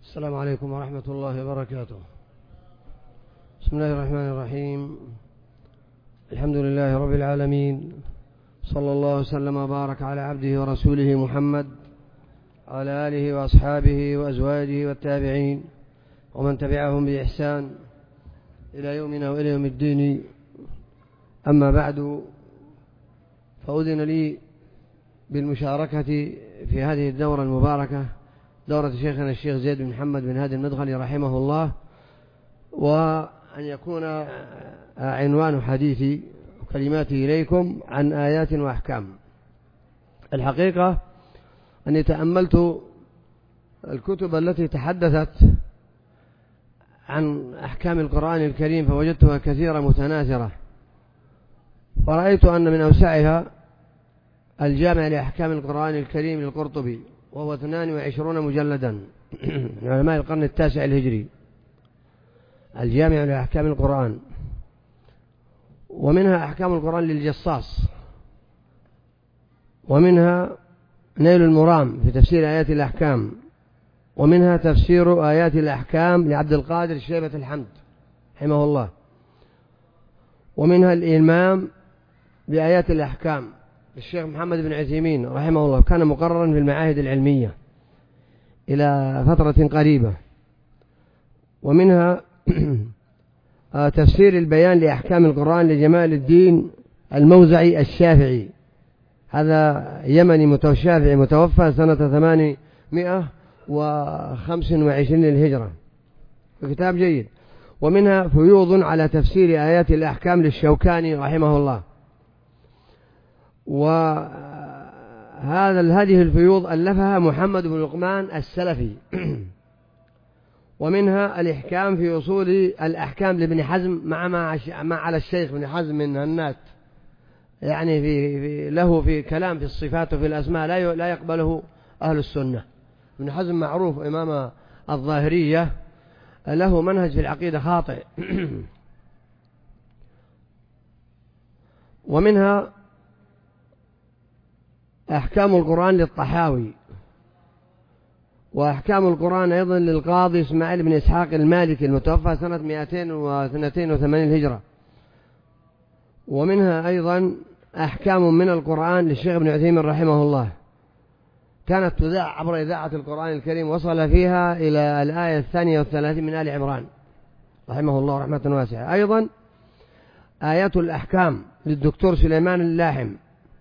السلام عليكم ورحمة الله وبركاته. بسم الله الرحمن الرحيم. الحمد لله رب العالمين، صلى الله وسلم وبارك على عبده ورسوله محمد وعلى آله وأصحابه وأزواجه والتابعين ومن تبعهم بإحسان إلى يومنا وإلى يوم الدين. أما بعد، فأذن لي بالمشاركة في هذه الدورة المباركة، دورة شيخنا الشيخ زيد بن محمد بن هادي المدخلي رحمه الله، وأن يكون عنوان حديثي وكلماتي إليكم عن آيات وأحكام. الحقيقة أني تأملت الكتب التي تحدثت عن أحكام القرآن الكريم فوجدتها كثيرة متناثرة، فرأيت أن من أوسعها الجامع لأحكام القرآن الكريم للقرطبي، وهو 22 مجلدا من علماء القرن التاسع الهجري، الجامع لأحكام القرآن. ومنها أحكام القرآن للجصاص، ومنها نيل المرام في تفسير آيات الأحكام، ومنها تفسير آيات الأحكام لعبد القادر الشيبة الحمد رحمه الله، ومنها الإلمام بآيات الأحكام الشيخ محمد بن عثيمين رحمه الله، كان مقررا في المعاهد العلمية إلى فترة قريبة. ومنها تفسير البيان لأحكام القرآن لجمال الدين الموزعي الشافعي، هذا يمني شافعي متوفى سنة 825 للهجرة، كتاب جيد. ومنها فيوض على تفسير آيات الأحكام للشوكاني رحمه الله، هذه الفيوض ألفها محمد بن لقمان السلفي. ومنها الإحكام في أصول الأحكام لابن حزم مع على الشيخ ابن حزم من النات، يعني له في كلام في الصفات وفي الأسماء لا يقبله أهل السنة. ابن حزم معروف إمام الظاهرية، له منهج في العقيدة خاطئ. ومنها أحكام القرآن للطحاوي، وأحكام القرآن أيضا للقاضي إسماعيل بن إسحاق المالكي المتوفى سنة 282 الهجرة. ومنها أيضا أحكام من القرآن للشيخ ابن عثيمين رحمه الله، كانت تذاع عبر إذاعة القرآن الكريم، وصل فيها إلى الآية 32 من آل عمران رحمه الله رحمة واسعة. أيضا آيات الأحكام للدكتور سليمان اللاحم،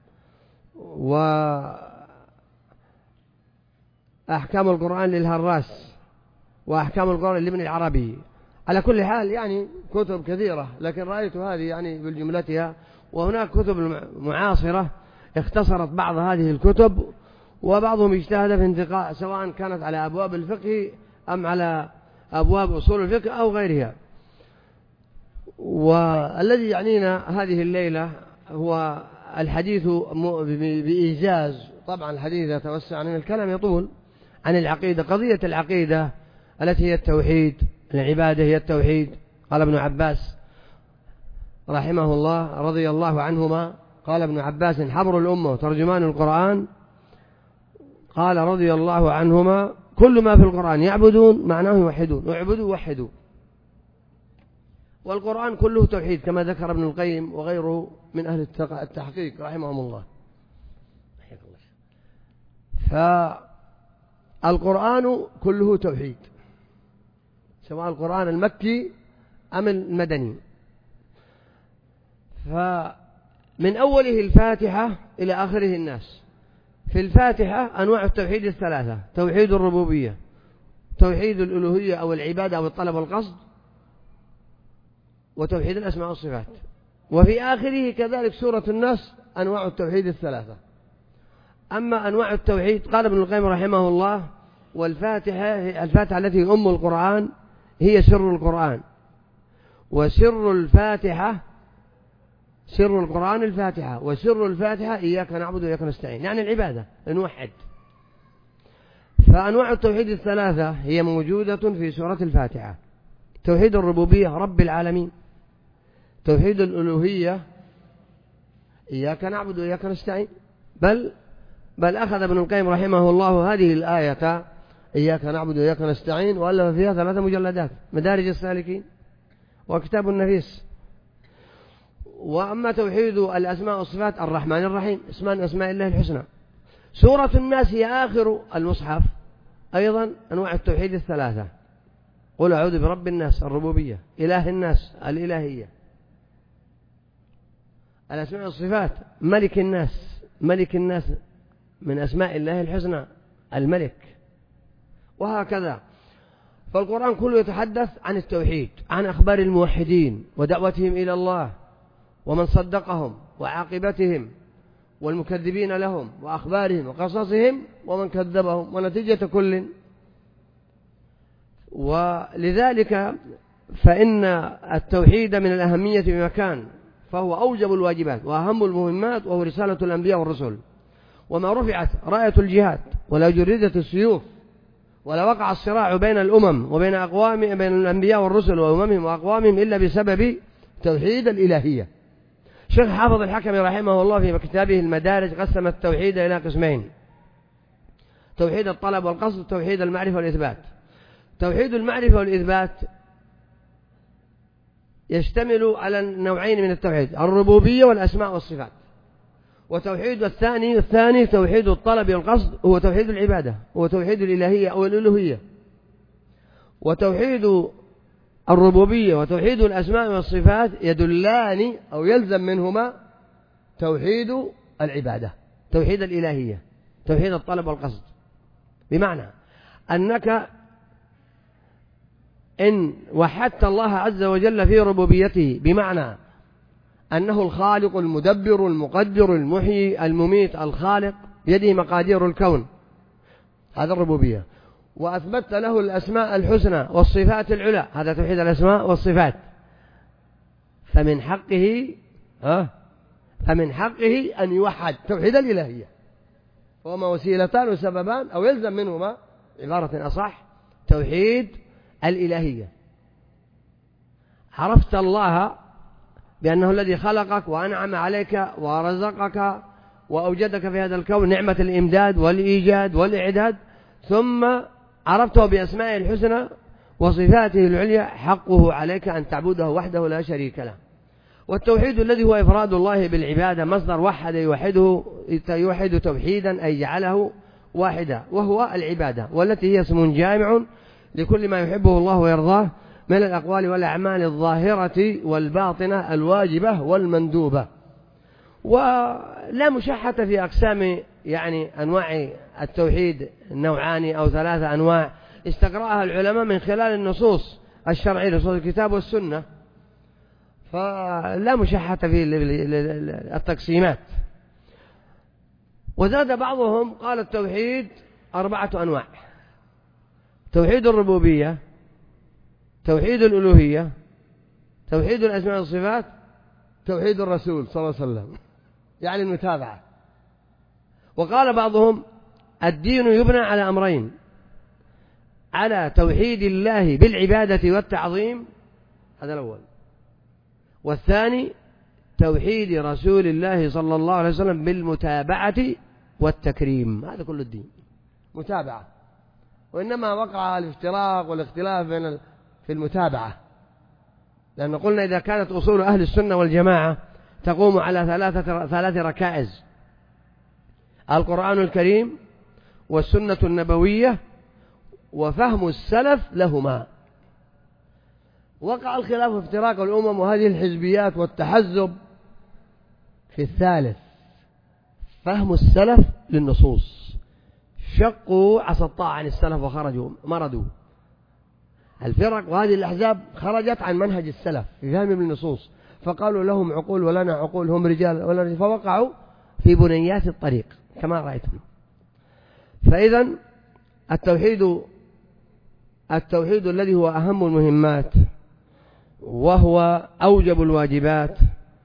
وأحكام القرآن للهراس، وأحكام القرآن لابن العربي. على كل حال يعني كتب كثيرة، لكن رأيت هذه يعني بالجملتها. وهناك كتب معاصرة اختصرت بعض هذه الكتب، وبعضهم اجتهد في انتقاء، سواء كانت على أبواب الفقه أم على أبواب أصول الفقه أو غيرها. والذي يعنينا هذه الليلة هو الحديث بإيجاز، طبعا الحديث يتوسع عن الكلام يطول، عن العقيدة، قضية العقيدة التي هي التوحيد، العبادة هي التوحيد. قال ابن عباس رحمه الله رضي الله عنهما، قال ابن عباس حبر الأمة وترجمان القرآن، قال رضي الله عنهما: كل ما في القرآن يعبدون معناه يوحدون، اعبدوا وحدوا. والقرآن كله توحيد كما ذكر ابن القيم وغيره من أهل التحقيق رحمهم الله. فالقرآن كله توحيد، سواء القرآن المكي أم المدني. فمن أوله الفاتحة إلى آخره الناس. في الفاتحة أنواع التوحيد الثلاثة: توحيد الربوبية، توحيد الألوهية أو العبادة أو الطلب والقصد، وتوحيد الأسماء والصفات. وفي آخره كذلك سورة الناس أنواع التوحيد الثلاثة. أما أنواع التوحيد، قال ابن القيم رحمه الله: الفاتحة التي أم القرآن هي سر القرآن، وسر الفاتحة سر القرآن الفاتحة، وسر الفاتحة إياك نعبد وإياك نستعين، يعني العبادة نوحد. فأنواع التوحيد الثلاثة هي موجودة في سورة الفاتحة: توحيد الربوبية رب العالمين، توحيد الألوهية إياك نعبد وإياك نستعين. بل أخذ ابن القيم رحمه الله هذه الآية إياك نعبد وإياك نستعين، وألف فيها 3 مجلدات، مدارج السالكين، وكتاب النفيس. وأما توحيد الأسماء والصفات، الرحمن الرحيم اسمان أسماء الله الحسنى. سورة الناس هي آخر المصحف، أيضا أنواع التوحيد 3: قل أعوذ برب الناس الربوبية، إله الناس الإلهية، الأسماء والصفات ملك الناس، ملك الناس من أسماء الله الحسنى الملك، وهكذا. فالقرآن كله يتحدث عن التوحيد، عن أخبار الموحدين ودعوتهم إلى الله ومن صدقهم وعاقبتهم، والمكذبين لهم وأخبارهم وقصصهم ومن كذبهم ونتيجة كل. ولذلك فإن التوحيد من الأهمية بمكان، فهو أوجب الواجبات وأهم المهمات، وهو رسالة الأنبياء والرسل. وما رفعت راية الجهاد ولا جردت السيوف ولا وقع الصراع بين الأمم وبين أقوام، بين الأنبياء والرسل وأممهم وأقوامهم، إلا بسبب توحيد الإلهية. شيخ حافظ الحكمي رحمه الله في كتابه المدارج قسم التوحيد إلى قسمين: توحيد الطلب والقصد، توحيد المعرفة والإثبات. توحيد المعرفة والإثبات يشتمل على نوعين من التوحيد: الربوبية والأسماء والصفات. وتوحيد الثاني توحيد الطلب والقصد، هو توحيد العبادة، هو توحيد الإلهية أو الألوهية. وتوحيد الربوبية وتوحيد الأسماء والصفات يدلان أو يلزم منهما توحيد العبادة، توحيد الإلهية، توحيد الطلب والقصد. بمعنى أنك إن وحدت الله عز وجل في ربوبيته، بمعنى أنه الخالق المدبر المقدر المحيي المميت الخالق، بيده مقادير الكون، هذا الربوبية. وأثبتت له الأسماء الحسنى والصفات العلى، هذا توحيد الأسماء والصفات. فمن حقه أن يوحد، توحيد الإلهية. وهما وسيلتان وسببان، أو يلزم منهما عبارة أصح توحيد الإلهية. عرفت الله بأنه الذي خلقك وأنعم عليك ورزقك وأوجدك في هذا الكون، نعمة الإمداد والإيجاد والإعداد، ثم عرفته بأسمائه الحسنى وصفاته العليا، حقه عليك أن تعبده وحده لا شريك له. والتوحيد الذي هو إفراد الله بالعبادة، مصدر وحد يوحد توحيدا أي جعله واحدا، وهو العبادة، والتي هي اسم جامع لكل ما يحبه الله ويرضاه من الأقوال والأعمال الظاهرة والباطنة الواجبة والمندوبة. ولا مشحة في أقسام أنواع التوحيد، نوعان أو 3 أنواع استقرأها العلماء من خلال النصوص الشرعية، نصوص الكتاب والسنة، فلا مشحة في التقسيمات. وزاد بعضهم قال التوحيد 4 أنواع: توحيد الربوبية، توحيد الألوهية، توحيد الأسماء والصفات، توحيد الرسول صلى الله عليه وسلم، يعني المتابعة. وقال بعضهم الدين يبنى على أمرين: على توحيد الله بالعبادة والتعظيم، هذا الأول، والثاني توحيد رسول الله صلى الله عليه وسلم بالمتابعة والتكريم. هذا كل الدين متابعة، وإنما وقع الافتراق والاختلاف في المتابعة، لأن قلنا إذا كانت أصول أهل السنة والجماعة تقوم على 3 ركائز: القرآن الكريم والسنة النبوية وفهم السلف لهما. وقع الخلاف وافتراق الأمم وهذه الحزبيات والتحزب في الثالث: فهم السلف للنصوص. شقوا عصا الطاعة عن السلف وخرجوا مردوا. الفرق وهذه الأحزاب خرجت عن منهج السلف في فهم النصوص، فقالوا لهم عقول ولنا عقول، هم رجال ولنا رجال، فوقعوا في بنيات الطريق كما رأيتم. فإذا التوحيد الذي هو أهم المهمات، وهو أوجب الواجبات،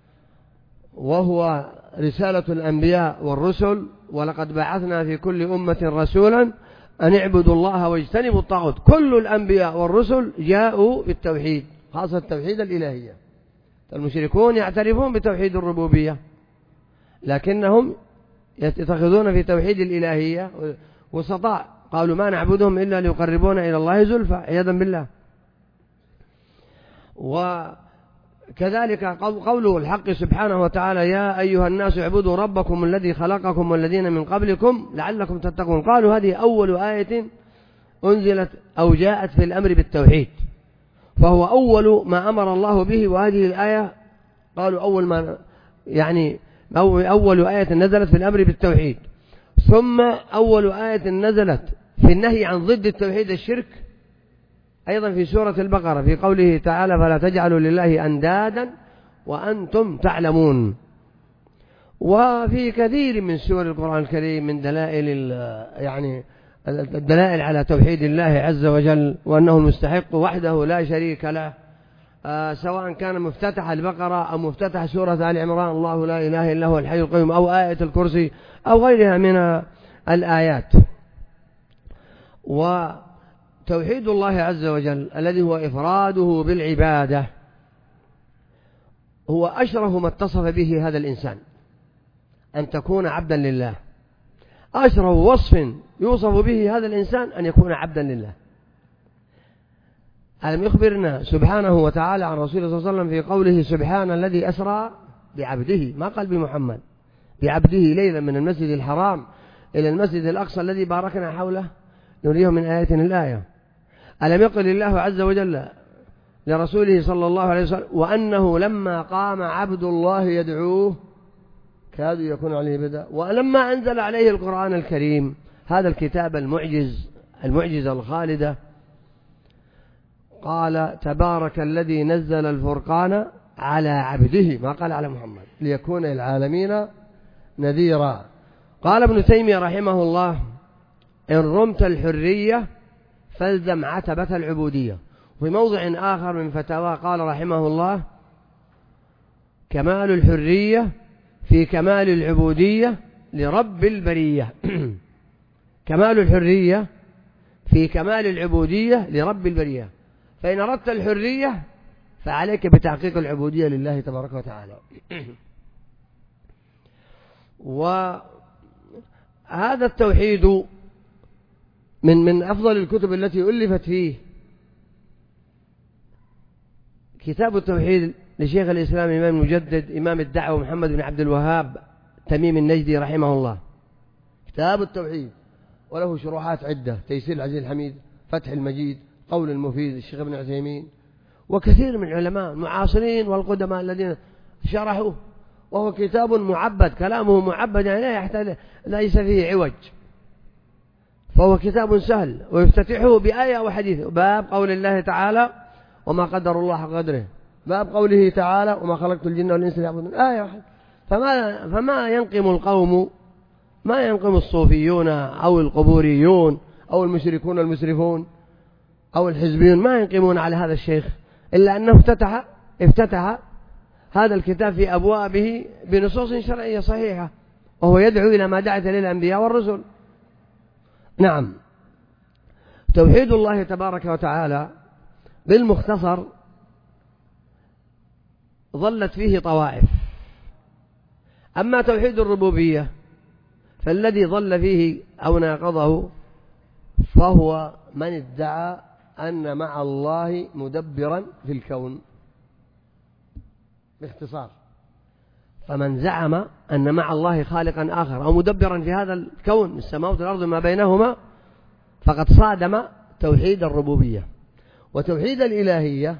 وهو رسالة الأنبياء والرسل: ولقد بعثنا في كل أمة رسولا أن اعبدوا الله واجتنبوا الطاغوت. كل الأنبياء والرسل جاءوا بالتوحيد، خاصة التوحيد الإلهية. المشركون يعترفون بتوحيد الربوبية، لكنهم يتخذون في توحيد الإلهية وسطاء، قالوا ما نعبدهم إلا ليقربونا إلى الله زلفى عياذا بالله. وكذلك قوله الحق سبحانه وتعالى يا أيها الناس اعبدوا ربكم الذي خلقكم والذين من قبلكم لعلكم تتقون. قالوا هذه أول آية أنزلت أو جاءت في الأمر بالتوحيد، فهو أول ما أمر الله به. وهذه الآية قالوا أول آية نزلت في الأمر بالتوحيد، ثم أول آية نزلت في النهي عن ضد التوحيد الشرك أيضا في سورة البقرة في قوله تعالى فلا تجعلوا لله أندادا وأنتم تعلمون. وفي كثير من سور القرآن الكريم من الدلائل على توحيد الله عز وجل وأنه المستحق وحده لا شريك له، سواء كان مفتتح البقرة أو مفتتح سورة آل عمران الله لا إله إلا هو الحي القيوم أو آية الكرسي أو غيرها من الآيات. وتوحيد الله عز وجل الذي هو إفراده بالعبادة هو أشرف ما اتصف به هذا الإنسان، أن تكون عبدا لله. أشرف وصف يوصف به هذا الإنسان أن يكون عبدا لله. ألم يخبرنا سبحانه وتعالى عن رسوله صلى الله عليه وسلم في قوله سبحان الذي أسرى بعبده، ما قال بمحمد، بعبده ليلا من المسجد الحرام إلى المسجد الأقصى الذي باركنا حوله نريه من آياتنا الآية. ألم يقل الله عز وجل لرسوله صلى الله عليه وسلم وأنه لما قام عبد الله يدعوه كادوا يكون عليه بدأ. ولما أنزل عليه القرآن الكريم هذا الكتاب المعجزة الخالدة قال تبارك الذي نزل الفرقان على عبده، ما قال على محمد، ليكون للعالمين نذيرا. قال ابن تيمية رحمه الله إن رمت الحرية فالزم عتبة العبودية. وفي موضع آخر من فتاوى قال رحمه الله كمال الحرية في كمال العبودية لرب البرية كمال الحرية في كمال العبودية لرب البرية. فإن أردت الحرية فعليك بتحقيق العبودية لله تبارك وتعالى. وهذا التوحيد من أفضل الكتب التي ألفت فيه كتاب التوحيد لشيخ الإسلام إمام المجدد إمام الدعوة محمد بن عبد الوهاب تميم النجدي رحمه الله، كتاب التوحيد، وله شروحات عدة: تيسير العزيز الحميد، فتح المجيد، قول المفيد الشيخ ابن عثيمين، وكثير من العلماء المعاصرين والقدماء الذين شرحوه. وهو كتاب معبد، كلامه معبد يعني لا يحتاج، ليس فيه عوج، فهو كتاب سهل. ويفتتحه بآية وحديث: باب قول الله تعالى وما قدر الله حق قدره، باب قوله تعالى وما خلقت الجن والإنس ليعبدون، آية واحدة. فما ينقم القوم، ما ينقم الصوفيون أو القبوريون أو المشركون المسرفون أو الحزبيون، ما ينقمون على هذا الشيخ إلا أنه افتتح هذا الكتاب في أبوابه بنصوص شرعية صحيحة، وهو يدعو إلى ما دعت إليه الأنبياء والرسل. نعم، توحيد الله تبارك وتعالى بالمختصر ظلت فيه طوائف. أما توحيد الربوبية فالذي ظل فيه أو ناقضه فهو من ادعى أن مع الله مدبرا في الكون، باختصار. فمن زعم أن مع الله خالقا آخر أو مدبرا في هذا الكون السماوات والأرض ما بينهما فقد صادم توحيد الربوبية. وتوحيد الإلهية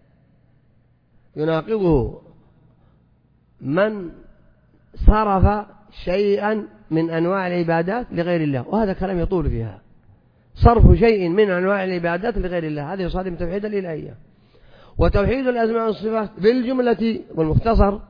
يناقضه من صرف شيئا من أنواع العبادات لغير الله، وهذا كلام يطول فيها. صرف شيء من أنواع العبادات لغير الله هذا يصادم توحيد الإلهية. وتوحيد الأسماء والصفات بالجملة والمختصر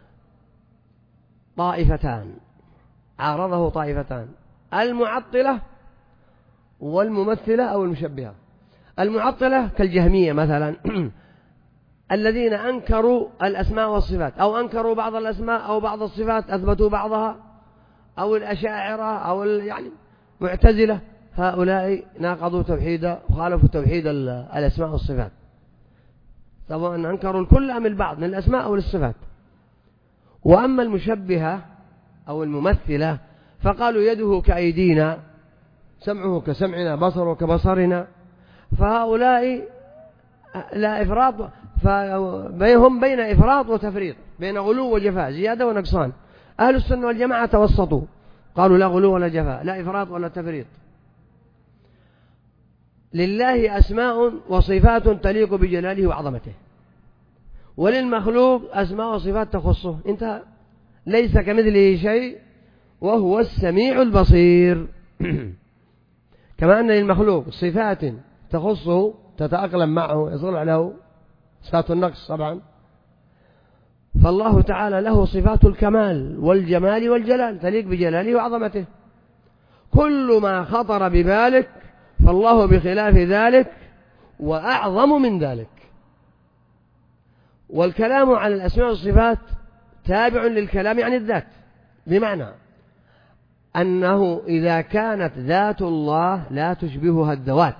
طائفتان، عارضه طائفتان: المعطلة والممثلة أو المشبهة. المعطلة كالجهمية مثلا الذين أنكروا الأسماء والصفات، أو أنكروا بعض الأسماء أو بعض الصفات أثبتوا بعضها، أو الأشاعرة أو معتزلة، هؤلاء ناقضوا توحيد وخالفوا توحيد الأسماء والصفات، سواء أنكروا الكل أم البعض من الأسماء أو الصفات. وأما المشبهة أو الممثلة فقالوا يده كأيدينا، سمعه كسمعنا، بصره كبصرنا، فهؤلاء لا إفراط، فهم بين إفراط وتفريط، بين غلو وجفاء، زيادة ونقصان. أهل السنة والجماعة توسطوا، قالوا لا غلو ولا جفاء، لا إفراط ولا تفريط. لله أسماء وصفات تليق بجلاله وعظمته، وللمخلوق أسماء وصفات تخصه، انتهى. ليس كمثله شيء وهو السميع البصير. كما أن للمخلوق صفات تخصه تتأقلم معه، يصلح له صفات النقص طبعا، فالله تعالى له صفات الكمال والجمال والجلال تليق بجلاله وعظمته. كل ما خطر ببالك فالله بخلاف ذلك وأعظم من ذلك. والكلام عن الأسماء والصفات تابع للكلام عن الذات، بمعنى أنه إذا كانت ذات الله لا تشبهها الذوات،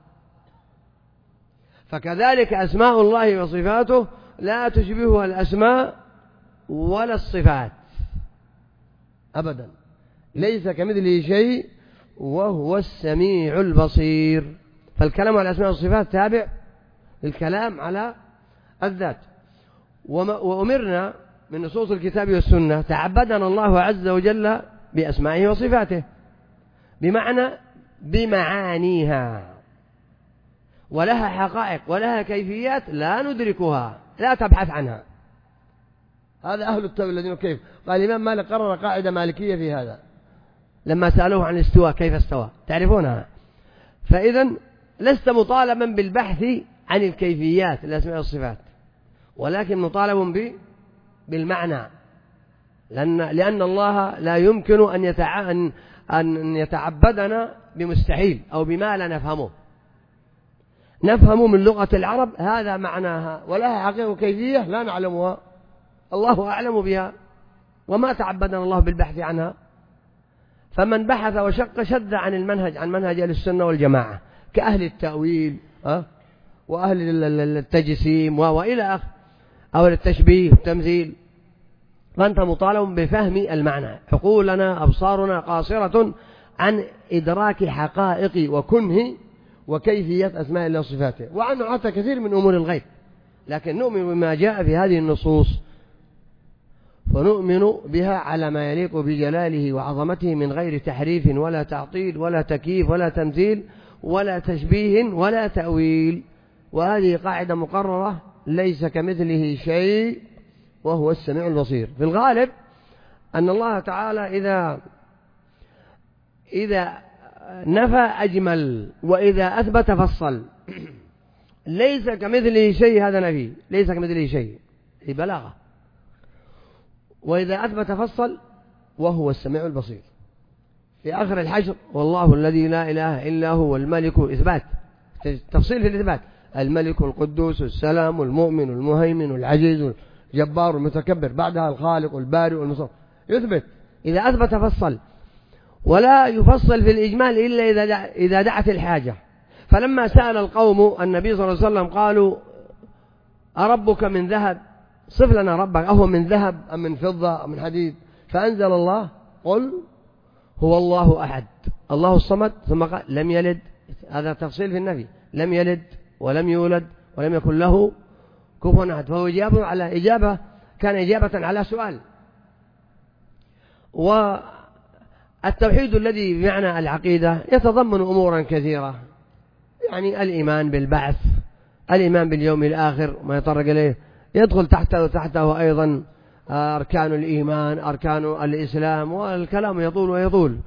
فكذلك أسماء الله وصفاته لا تشبهها الأسماء ولا الصفات أبدا. ليس كمثله شيء وهو السميع البصير. فالكلام على الأسماء والصفات تابع للكلام على الذات. وأمرنا من نصوص الكتاب والسنة، تعبدنا الله عز وجل بأسمائه وصفاته، بمعنى بمعانيها، ولها حقائق ولها كيفيات لا ندركها، لا تبحث عنها. هذا أهل التأويل الذين كيف قال الإمام مالك قرر قاعدة مالكية في هذا لما سألوه عن الاستواء، كيف استوى، تعرفونها. فإذا لست مطالبا بالبحث عن الكيفيات الأسماء والصفات، ولكن مطالب بالمعنى، لأن الله لا يمكن أن يتعبدنا بمستحيل أو بما لا نفهمه. نفهم من لغة العرب هذا معناها، ولها حقيقة وكيفية لا نعلمها، الله أعلم بها، وما تعبدنا الله بالبحث عنها. فمن بحث وشق شد عن المنهج، عن منهج أهل السنة والجماعة، كأهل التأويل وأهل التجسيم وإلى آخره، أو التشبيه والتمثيل. فأنت مطالب بفهم المعنى. عقولنا أبصارنا قاصرة عن إدراك حقائق وكنه وكيفية أسماء الله وصفاته، وعنه حتى كثير من أمور الغيب. لكن نؤمن بما جاء في هذه النصوص، فنؤمن بها على ما يليق بجلاله وعظمته من غير تحريف ولا تعطيل ولا تكييف ولا تمثيل ولا تشبيه ولا تأويل. وهذه قاعدة مقررة، ليس كمثله شيء وهو السميع البصير. في الغالب أن الله تعالى إذا نفى أجمل، وإذا أثبت فصل. ليس كمثله شيء، هذا نفي، ليس كمثله شيء، هي بلاغة. وإذا أثبت فصل، وهو السميع البصير. في آخر الحشر والله الذي لا إله إلا هو الملك، إثبات، تفصيل في الإثبات، الملك القدوس السلام المؤمن المهيمن العزيز الجبار المتكبر، بعدها الخالق البارئ المصور، يثبت. إذا أثبت فصل، ولا يفصل في الإجمال إلا إذا دعت الحاجة. فلما سأل القوم النبي صلى الله عليه وسلم قالوا أربك من ذهب، صف لنا ربك، أهو من ذهب أم من فضة أم من حديد؟ فأنزل الله قل هو الله أحد الله الصمد، ثم قال لم يلد، هذا تفصيل في النبي، لم يلد ولم يولد ولم يكن له كفوا أحد. فهو إجابة على إجابة، كان إجابة على سؤال. والتوحيد الذي بمعنى العقيدة يتضمن أمورا كثيرة، يعني الإيمان بالبعث، الإيمان باليوم الآخر ما يطرق إليه، يدخل تحته أيضا أركان الإيمان، أركان الإسلام، والكلام يطول ويطول.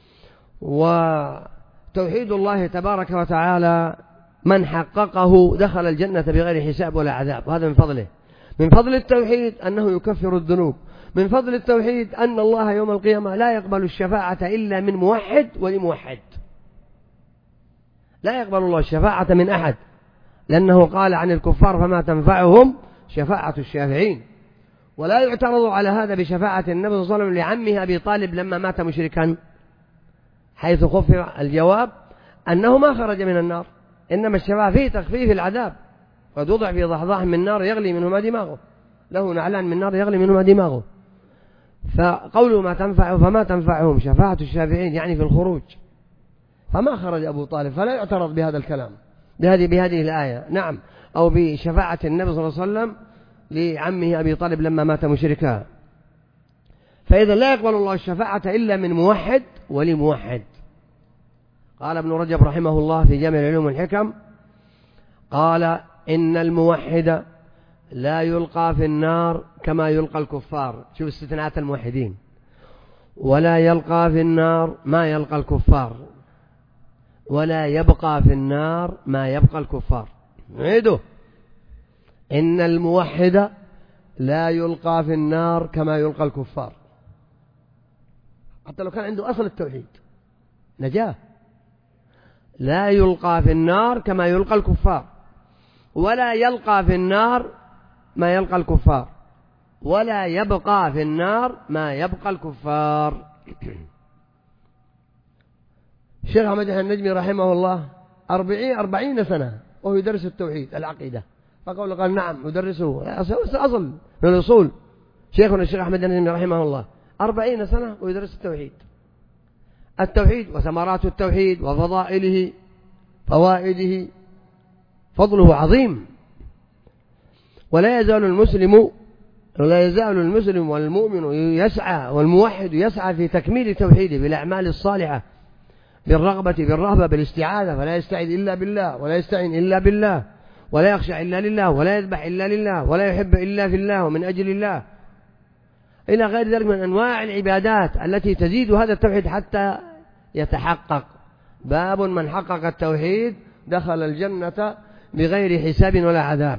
وتوحيد الله تبارك وتعالى من حققه دخل الجنة بغير حساب ولا عذاب، وهذا من فضله. من فضل التوحيد أنه يكفر الذنوب. من فضل التوحيد أن الله يوم القيامة لا يقبل الشفاعة إلا من موحد ولموحد، لا يقبل الله الشفاعة من أحد، لأنه قال عن الكفار فما تنفعهم شفاعة الشافعين. ولا يعترض على هذا بشفاعة النبي صلى الله عليه وسلم لعمه أبي طالب لما مات مشركا، حيث خفف الجواب أنه ما خرج من النار، إنما الشفاعة فيه تخفيف العذاب. قد وضع في ضحضاح من نار يغلي منهما دماغه، له نعلان من نار يغلي منهما دماغه. فقوله ما تنفع فما تنفعهم شفاعة الشافعين، يعني في الخروج، فما خرج أبو طالب، فلا يعترض بهذا الكلام بهذه الآية. نعم، أو بشفاعة النبي صلى الله عليه وسلم لعمه أبي طالب لما مات مشركا. فإذا لا يقبل الله الشفاعة إلا من موحد ولموحد. قال ابن رجب رحمه الله في جامع العلوم والحكم، قال إن الموحد لا يلقى في النار كما يلقى الكفار. شوف استثناءات الموحدين، ولا يلقى في النار ما يلقى الكفار، ولا يبقى في النار ما يبقى الكفار. نعيده، إن الموحد لا يلقى في النار كما يلقى الكفار، حتى لو كان عنده أصل التوحيد نجاه. لا يلقى في النار كما يلقى الكفار، ولا يلقى في النار ما يلقى الكفار، ولا يبقى في النار ما يبقى الكفار. الشيخ أحمد النجمي رحمه الله 40 سنة وهو يدرس التوحيد العقيدة، قال نعم يدرسه أصل من الأصول. شيخنا الشيخ أحمد النجمي رحمه الله 40 سنة ويدرس التوحيد وثمرات التوحيد وفضائله فوائده، فضله عظيم. ولا يزال المسلم والمؤمن يسعى والموحد يسعى في تكميل توحيده بالأعمال الصالحة، بالرغبة بالاستعاذة، فلا يستعيذ إلا بالله، ولا يستعين إلا بالله، ولا يخشع إلا لله، ولا يذبح إلا لله، ولا يحب إلا في الله ومن أجل الله، إلى غير ذلك من أنواع العبادات التي تزيد هذا التوحيد حتى يتحقق. باب من حقق التوحيد دخل الجنة بغير حساب ولا عذاب.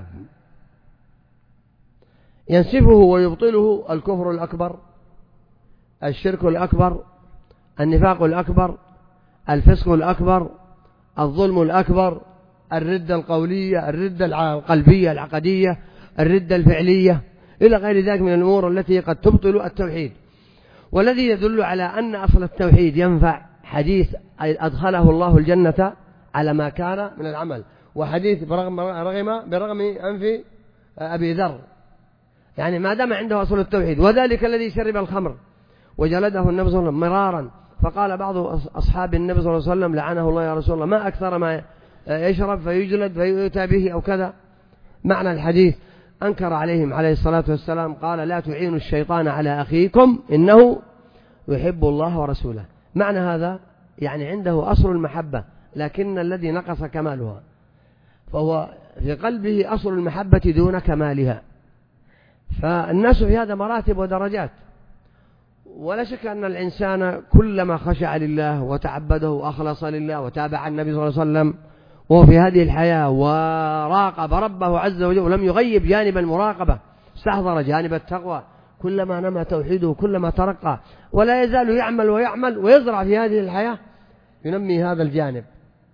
ينسفه ويبطله الكفر الأكبر، الشرك الأكبر، النفاق الأكبر، الفسق الأكبر، الظلم الأكبر، الردة القولية، الردة القلبية العقدية، الردة الفعلية، إلى غير ذلك من الأمور التي قد تبطل التوحيد. والذي يدل على أن أصل التوحيد ينفع حديث أدخله الله الجنة على ما كان من العمل، وحديث برغم أنف أبي ذر، يعني ما دام عنده أصل التوحيد. وذلك الذي شرب الخمر وجلده النبي صلى الله عليه وسلم مرارا، فقال بعض أصحاب النبي صلى الله عليه وسلم لعنه الله يا رسول الله، ما أكثر ما يشرب فيجلد فيؤتى به أو كذا. معنى الحديث أنكر عليهم عليه الصلاة والسلام، قال لا تعينوا الشيطان على أخيكم إنه يحب الله ورسوله. معنى هذا يعني عنده أصل المحبة، لكن الذي نقص كمالها، فهو في قلبه أصل المحبة دون كمالها. فالناس في هذا مراتب ودرجات، ولا شك أن الإنسان كلما خشع لله وتعبده وأخلص لله وتابع النبي صلى الله عليه وسلم وهو في هذه الحياة وراقب ربه عز وجل ولم يغيب جانب المراقبة، استحضر جانب التقوى، كلما نمى توحيده كلما ترقى، ولا يزال يعمل ويعمل ويزرع في هذه الحياة، ينمي هذا الجانب،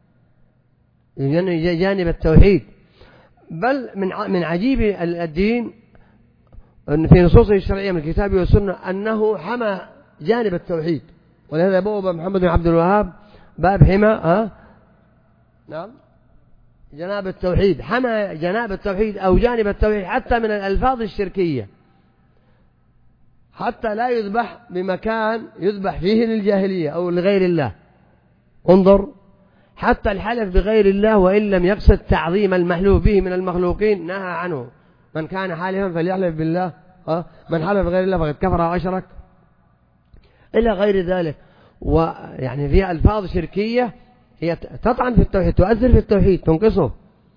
جانب التوحيد. بل من عجيب الدين في نصوصه الشرعية من الكتاب والسنة أنه حمى جانب التوحيد، ولهذا بوب محمد بن عبد الوهاب باب حمى نعم جناب التوحيد، حمى جناب التوحيد أو جانب التوحيد حتى من الألفاظ الشركية، حتى لا يذبح بمكان يذبح فيه للجاهلية أو لغير الله. انظر، حتى الحلف بغير الله وإن لم يقصد تعظيم المحلوف به من المخلوقين نهى عنه. من كان حالفا فليحلف بالله، من حلف بغير الله فقد كفر وأشرك، إلى غير ذلك. ويعني فيها ألفاظ شركية هي تطعن في التوحيد، تؤثر في التوحيد، تنقصه،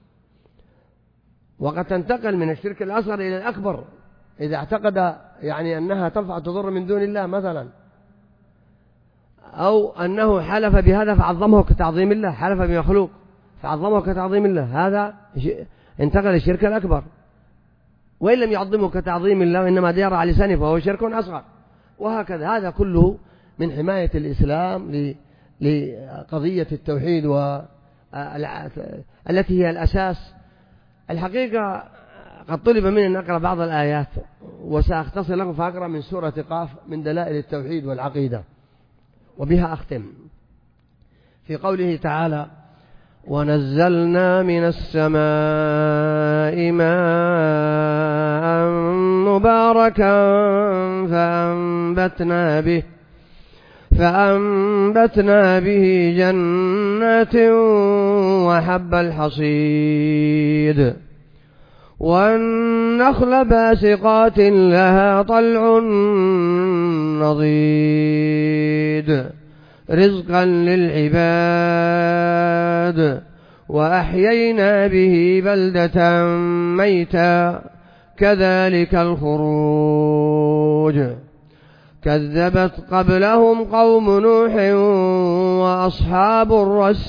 وقد تنتقل من الشرك الأصغر إلى الأكبر إذا اعتقد يعني أنها تنفع تضر من دون الله مثلا، أو أنه حلف بهذا فعظمه كتعظيم الله، حلف بمخلوق فعظمه كتعظيم الله، هذا انتقل الشرك الأكبر. وإن لم يعظمه كتعظيم الله إنما دار على لسانه فهو شرك أصغر. وهكذا هذا كله من حماية الإسلام لقضية التوحيد التي هي الأساس. الحقيقة قد طلب مني أن أقرأ بعض الآيات، وسأختصر لكم فأقرأ من سورة قاف من دلائل التوحيد والعقيدة، وبها أختم. في قوله تعالى: ونزلنا من السماء ماء مباركا فأنبتنا به جنات وحب الحصيد والنخل باسقات لها طلع نضيد رزقا للعباد وأحيينا به بلدة ميتا كذلك الخروج كذبت قبلهم قوم نوح وأصحاب الرس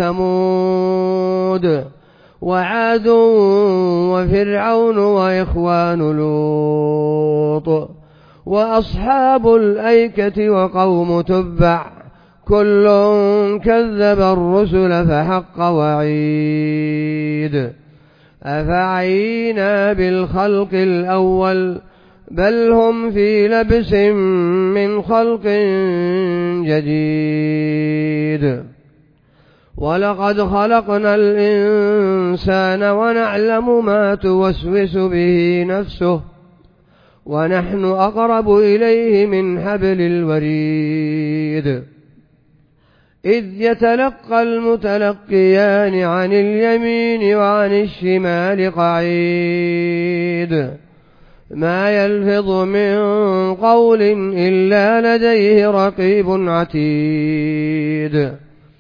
وثمود وعاد وفرعون وإخوان لوط وأصحاب الأيكة وقوم تبع كل كذب الرسل فحق وعيد أفعينا بالخلق الأول بل هم في لبس من خلق جديد ولقد خلقنا الإنسان ونعلم ما توسوس به نفسه ونحن أقرب إليه من حبل الوريد إذ يتلقى المتلقيان عن اليمين وعن الشمال قعيد ما يلفظ من قول إلا لديه رقيب عتيد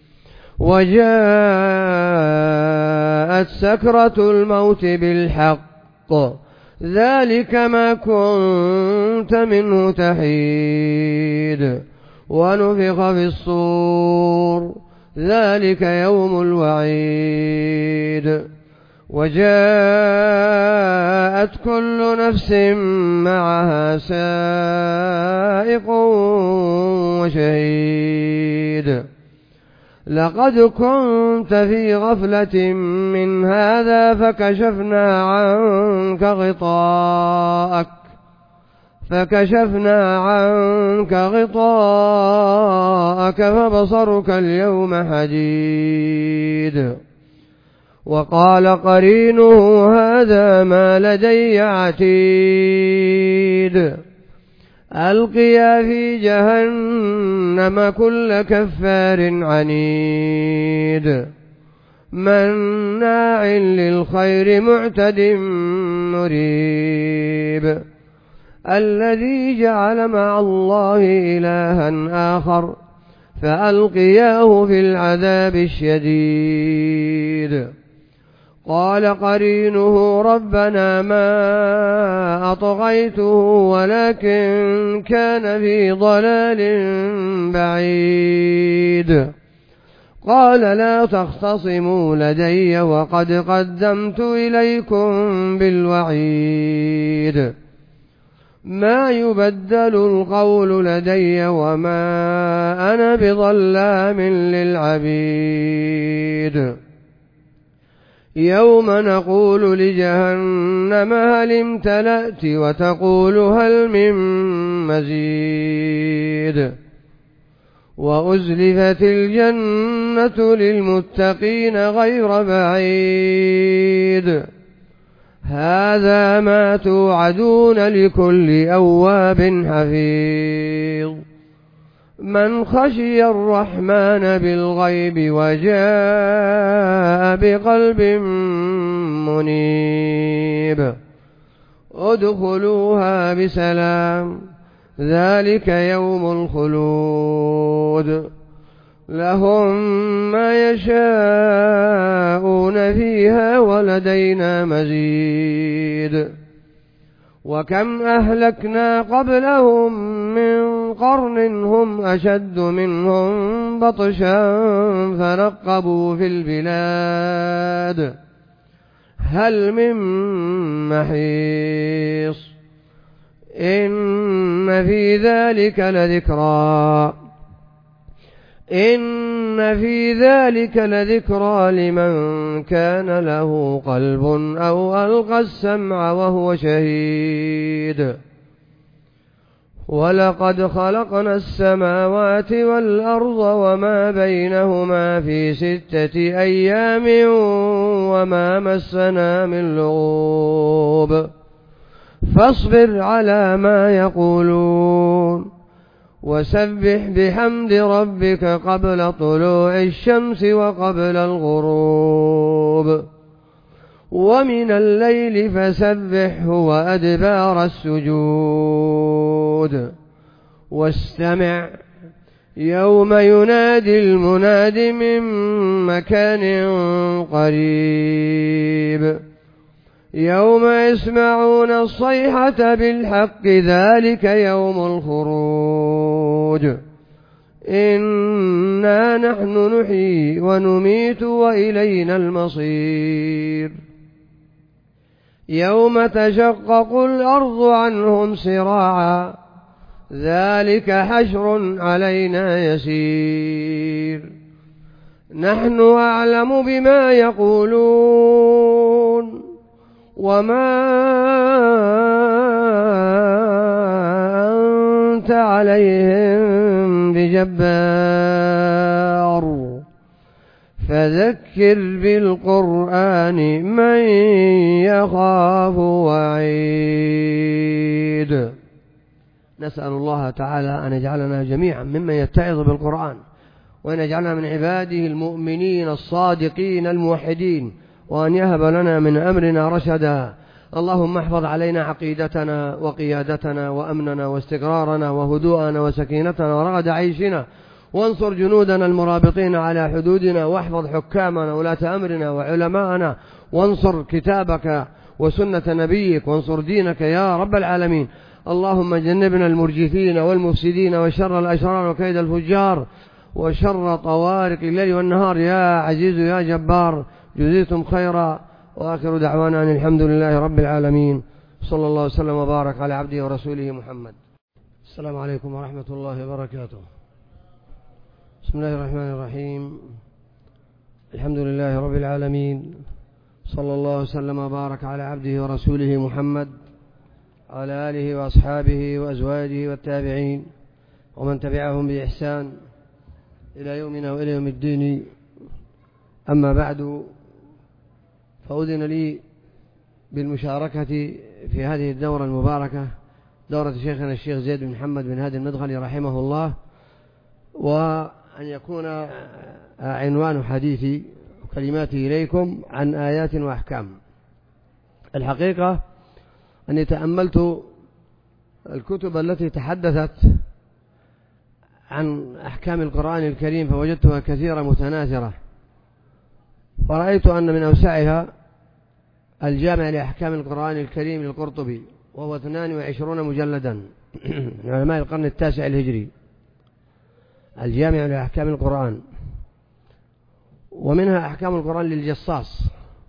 وجاءت سكرة الموت بالحق ذلك ما كنت منه تحيد ونفخ في الصور ذلك يوم الوعيد وجاءت كل نفس معها سائق وشهيد لقد كنت في غفلة من هذا فكشفنا عنك غطاءك فبصرك اليوم حديد وقال قرينه هذا ما لدي عتيد ألقيا في جهنم كل كفار عنيد مناع للخير معتد مريب الذي جعل مع الله إلها آخر فألقياه في العذاب الشديد قال قرينه ربنا ما أطغيته ولكن كان في ضلال بعيد قال لا تختصموا لدي وقد قدمت إليكم بالوعيد ما يبدل القول لدي وما أنا بظلام للعبيد يوم نقول لجهنم هل امتلأت وتقول هل من مزيد وأزلفت الجنة للمتقين غير بعيد هذا ما توعدون لكل أواب حفيظ من خشي الرحمن بالغيب وجاء بقلب منيب ادخلوها بسلام ذلك يوم الخلود لهم ما يشاءون فيها ولدينا مزيد وكم أهلكنا قبلهم من قرن هم أشد منهم بطشا فنقبوا في البلاد هل من محيص إن في ذلك لذكرى لمن كان له قلب أو ألقى السمع وهو شهيد ولقد خلقنا السماوات والأرض وما بينهما في 6 أيام وما مسنا من لغوب فاصبر على ما يقولون وسبح بحمد ربك قبل طلوع الشمس وقبل الغروب ومن الليل فسبحه وأدبار السجود واستمع يوم ينادي المناد من مكان قريب يوم يسمعون الصيحة بالحق ذلك يوم الخروج إنا نحن نحيي ونميت وإلينا المصير يوم تشقق الأرض عنهم سراعا ذلك حشر علينا يسير نحن أعلم بما يقولون وما أنت عليهم بجبار فذكر بالقرآن من يخاف وعيد. نسأل الله تعالى أن يجعلنا جميعا ممن يتعظ بالقرآن وأن يجعلنا من عباده المؤمنين الصادقين الموحدين وأن يهب لنا من أمرنا رشدا. اللهم احفظ علينا عقيدتنا وقيادتنا وأمننا واستقرارنا وهدوءنا وسكينتنا ورغد عيشنا وانصر جنودنا المرابطين على حدودنا واحفظ حكامنا ولاة أمرنا وعلماءنا وانصر كتابك وسنة نبيك وانصر دينك يا رب العالمين. اللهم جنبنا المرجفين والمفسدين وشر الأشرار وكيد الفجار وشر طوارق الليل والنهار يا عزيز يا جبار. جزيتم خيرا وآخر دعوانا أن الحمد لله رب العالمين صلى الله وسلم وبارك على عبده ورسوله محمد. السلام عليكم ورحمة الله وبركاته. بسم الله الرحمن الرحيم. الحمد لله رب العالمين صلى الله وسلم وبارك على عبده ورسوله محمد على آله وأصحابه وأزواجه والتابعين ومن تبعهم بإحسان إلى يومنا وإلى يوم الدين. أما بعد، فأذن لي بالمشاركة في هذه الدورة المباركة، دورة شيخنا الشيخ زيد بن محمد بن هادي المدخلي رحمه الله، وأن يكون عنوان حديثي وكلماتي إليكم عن آيات وأحكام. الحقيقة أني تأملت الكتب التي تحدثت عن أحكام القرآن الكريم فوجدتها كثيرة متناثرة، فرأيت أن من أوسعها الجامع لأحكام القرآن الكريم للقرطبي، وهو 22 مجلدا من علماء القرن التاسع الهجري، الجامع لأحكام القرآن. ومنها أحكام القرآن للجصاص،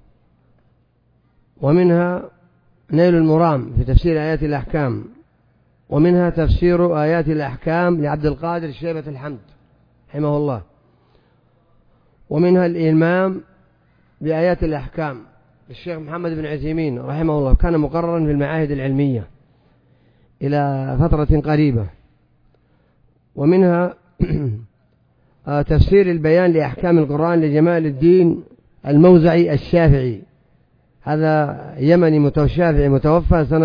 ومنها نيل المرام في تفسير آيات الأحكام، ومنها تفسير آيات الأحكام لعبد القادر الشيبة الحمد رحمه الله، ومنها الإلمام بآيات الأحكام للشيخ محمد بن عثيمين رحمه الله، كان مقررا في المعاهد العلمية إلى فترة قريبة. ومنها تفسير البيان لأحكام القرآن لجمال الدين الموزعي الشافعي، هذا يمني شافعي متوفى سنة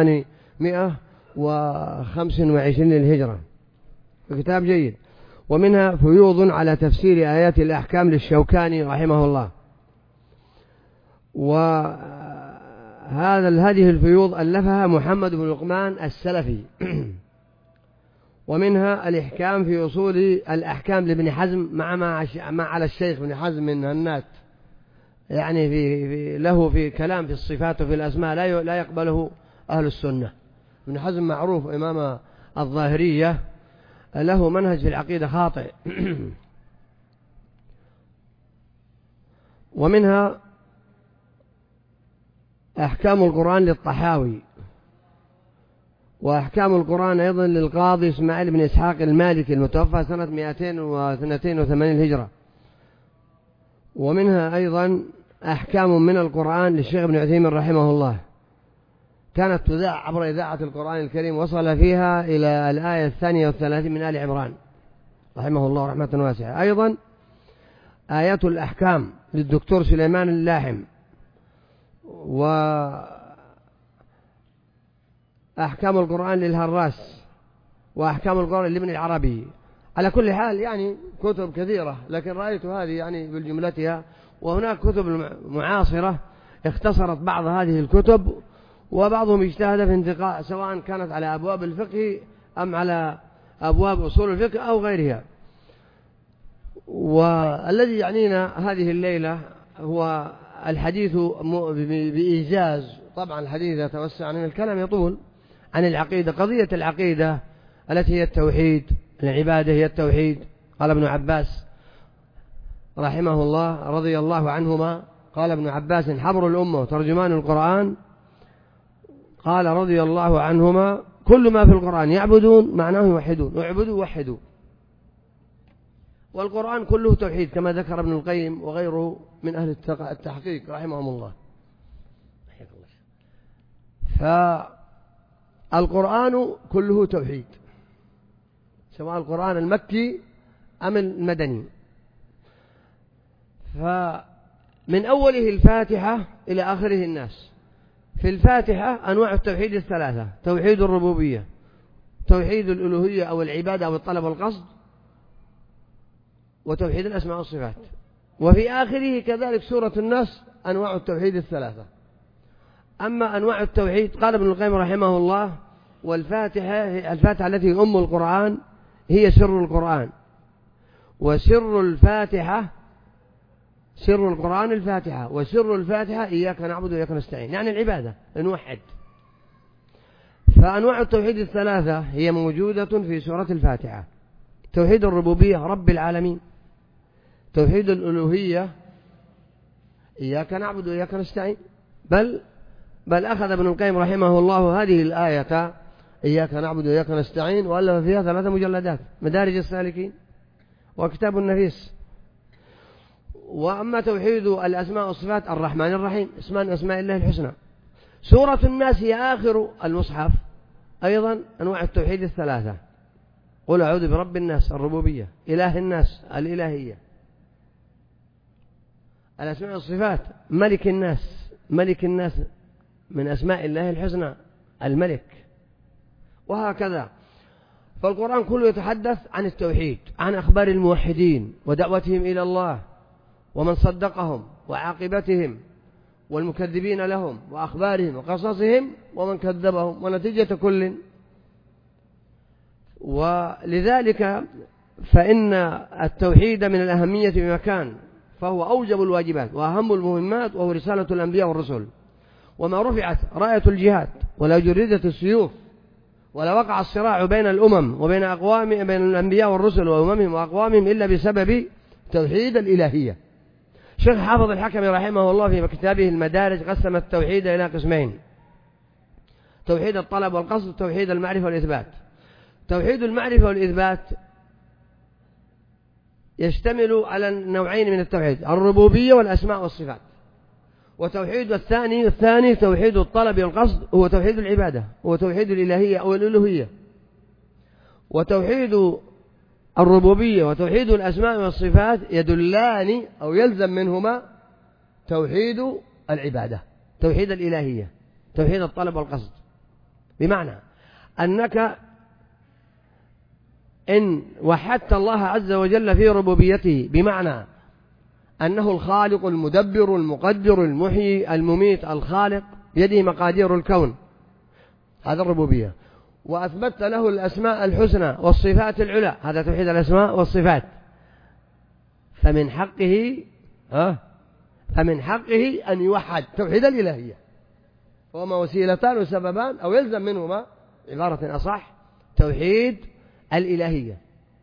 825 للهجرة، كتاب جيد. ومنها فيوض على تفسير آيات الأحكام للشوكاني رحمه الله، هذه الفيوض ألفها محمد بن لقمان السلفي. ومنها الإحكام في أصول الأحكام لابن حزم مع على الشيخ ابن حزم من النات، يعني له في كلام في الصفات وفي الأسماء لا يقبله أهل السنة. ابن حزم معروف إمام الظاهرية، له منهج في العقيدة خاطئ. ومنها أحكام القرآن للطحاوي، وأحكام القرآن أيضا للقاضي إسماعيل بن إسحاق المالكي المتوفى سنة 282 الهجرة. ومنها أيضا أحكام من القرآن للشيخ ابن عثيمين رحمه الله، كانت تذاع عبر إذاعة القرآن الكريم، وصل فيها إلى الآية 32 من آل عمران رحمه الله رحمة واسعة. أيضا آيات الأحكام للدكتور سليمان اللاحم، وأحكام القرآن للهراس وأحكام القرآن لابن العربي. على كل حال يعني كتب كثيرة، لكن رأيت هذه يعني بالجملتها، وهناك كتب معاصرة اختصرت بعض هذه الكتب، وبعضهم اجتهد في انتقاء سواء كانت على أبواب الفقه أم على أبواب أصول الفقه أو غيرها. والذي يعنينا هذه الليلة هو الحديث بإيجاز، طبعا الحديث يتوسع عن الكلام يطول، عن العقيدة، قضية العقيدة التي هي التوحيد، العبادة هي التوحيد. قال ابن عباس رحمه الله رضي الله عنهما، قال ابن عباس حبر الأمة وترجمان القرآن، قال رضي الله عنهما: كل ما في القرآن يعبدون معناه يوحدون، اعبدوا وحدوا. والقرآن كله توحيد كما ذكر ابن القيم وغيره من أهل التحقيق رحمهم الله. فالقرآن كله توحيد، سواء القرآن المكي أم المدني. فمن أوله الفاتحة إلى آخره الناس. في الفاتحة أنواع التوحيد الثلاثة: توحيد الربوبية، توحيد الألوهية أو العبادة أو الطلب والقصد، وتوحيد الأسماء والصفات. وفي آخره كذلك سورة الناس أنواع التوحيد الثلاثة. أما أنواع التوحيد قال ابن القيم رحمه الله: الفاتحة التي أم القرآن هي سر القرآن، وسر الفاتحة سر القرآن الفاتحة، وسر الفاتحة إياك نعبد وإياك نستعين، يعني العبادة نوحد. فأنواع التوحيد الثلاثة هي موجودة في سورة الفاتحة: توحيد الربوبية رب العالمين، توحيد الألوهية إياك نعبد وإياك نستعين، بل أخذ ابن القيم رحمه الله هذه الآية إياك نعبد وإياك نستعين وألف فيها 3 مجلدات: مدارج السالكين وكتاب النفيس. وأما توحيد الأسماء والصفات الرحمن الرحيم، اسمان أسماء الله الحسنى. سورة الناس هي آخر المصحف، أيضا أنواع التوحيد الثلاثة: قل أعوذ برب الناس الربوبية، إله الناس الإلهية، الأسماء والصفات ملك الناس، ملك الناس من أسماء الله الحسنى الملك، وهكذا. فالقرآن كله يتحدث عن التوحيد، عن أخبار الموحدين ودعوتهم إلى الله ومن صدقهم وعاقبتهم والمكذبين لهم وأخبارهم وقصصهم ومن كذبهم ونتيجة كل. ولذلك فإن التوحيد من الأهمية بمكان، فهو أوجب الواجبات وأهم المهمات، وهو رسالة الأنبياء والرسل. وما رفعت راية الجهاد ولا جردت السيوف ولا وقع الصراع بين الأمم وبين بين الأنبياء والرسل وأممهم وأقوامهم إلا بسبب توحيد الإلهية. شيخ حافظ الحكمي رحمه الله في كتابه المدارج قسم التوحيد إلى قسمين: توحيد الطلب والقصد، وتوحيد المعرفة والإثبات. توحيد المعرفة والإثبات يشتمل على نوعين من التوحيد: الربوبية والأسماء والصفات. وتوحيد الثاني توحيد الطلب والقصد، هو توحيد العبادة، هو توحيد الإلهية أو الألوهية. وتوحيد الربوبية وتوحيد الأسماء والصفات يدلان أو يلزم منهما توحيد العبادة، توحيد الإلهية، توحيد الطلب والقصد. بمعنى أنك إن وحدت الله عز وجل في ربوبيته، بمعنى أنه الخالق المدبر المقدر المحيي المميت الخالق بيده مقادير الكون، هذا الربوبية، وأثبتت له الأسماء الحسنى والصفات العلى، هذا توحيد الأسماء والصفات، فمن حقه أن يوحد توحيد الإلهية. وهما وسيلتان وسببان، أو يلزم منهما عبارة أصح توحيد الإلهية.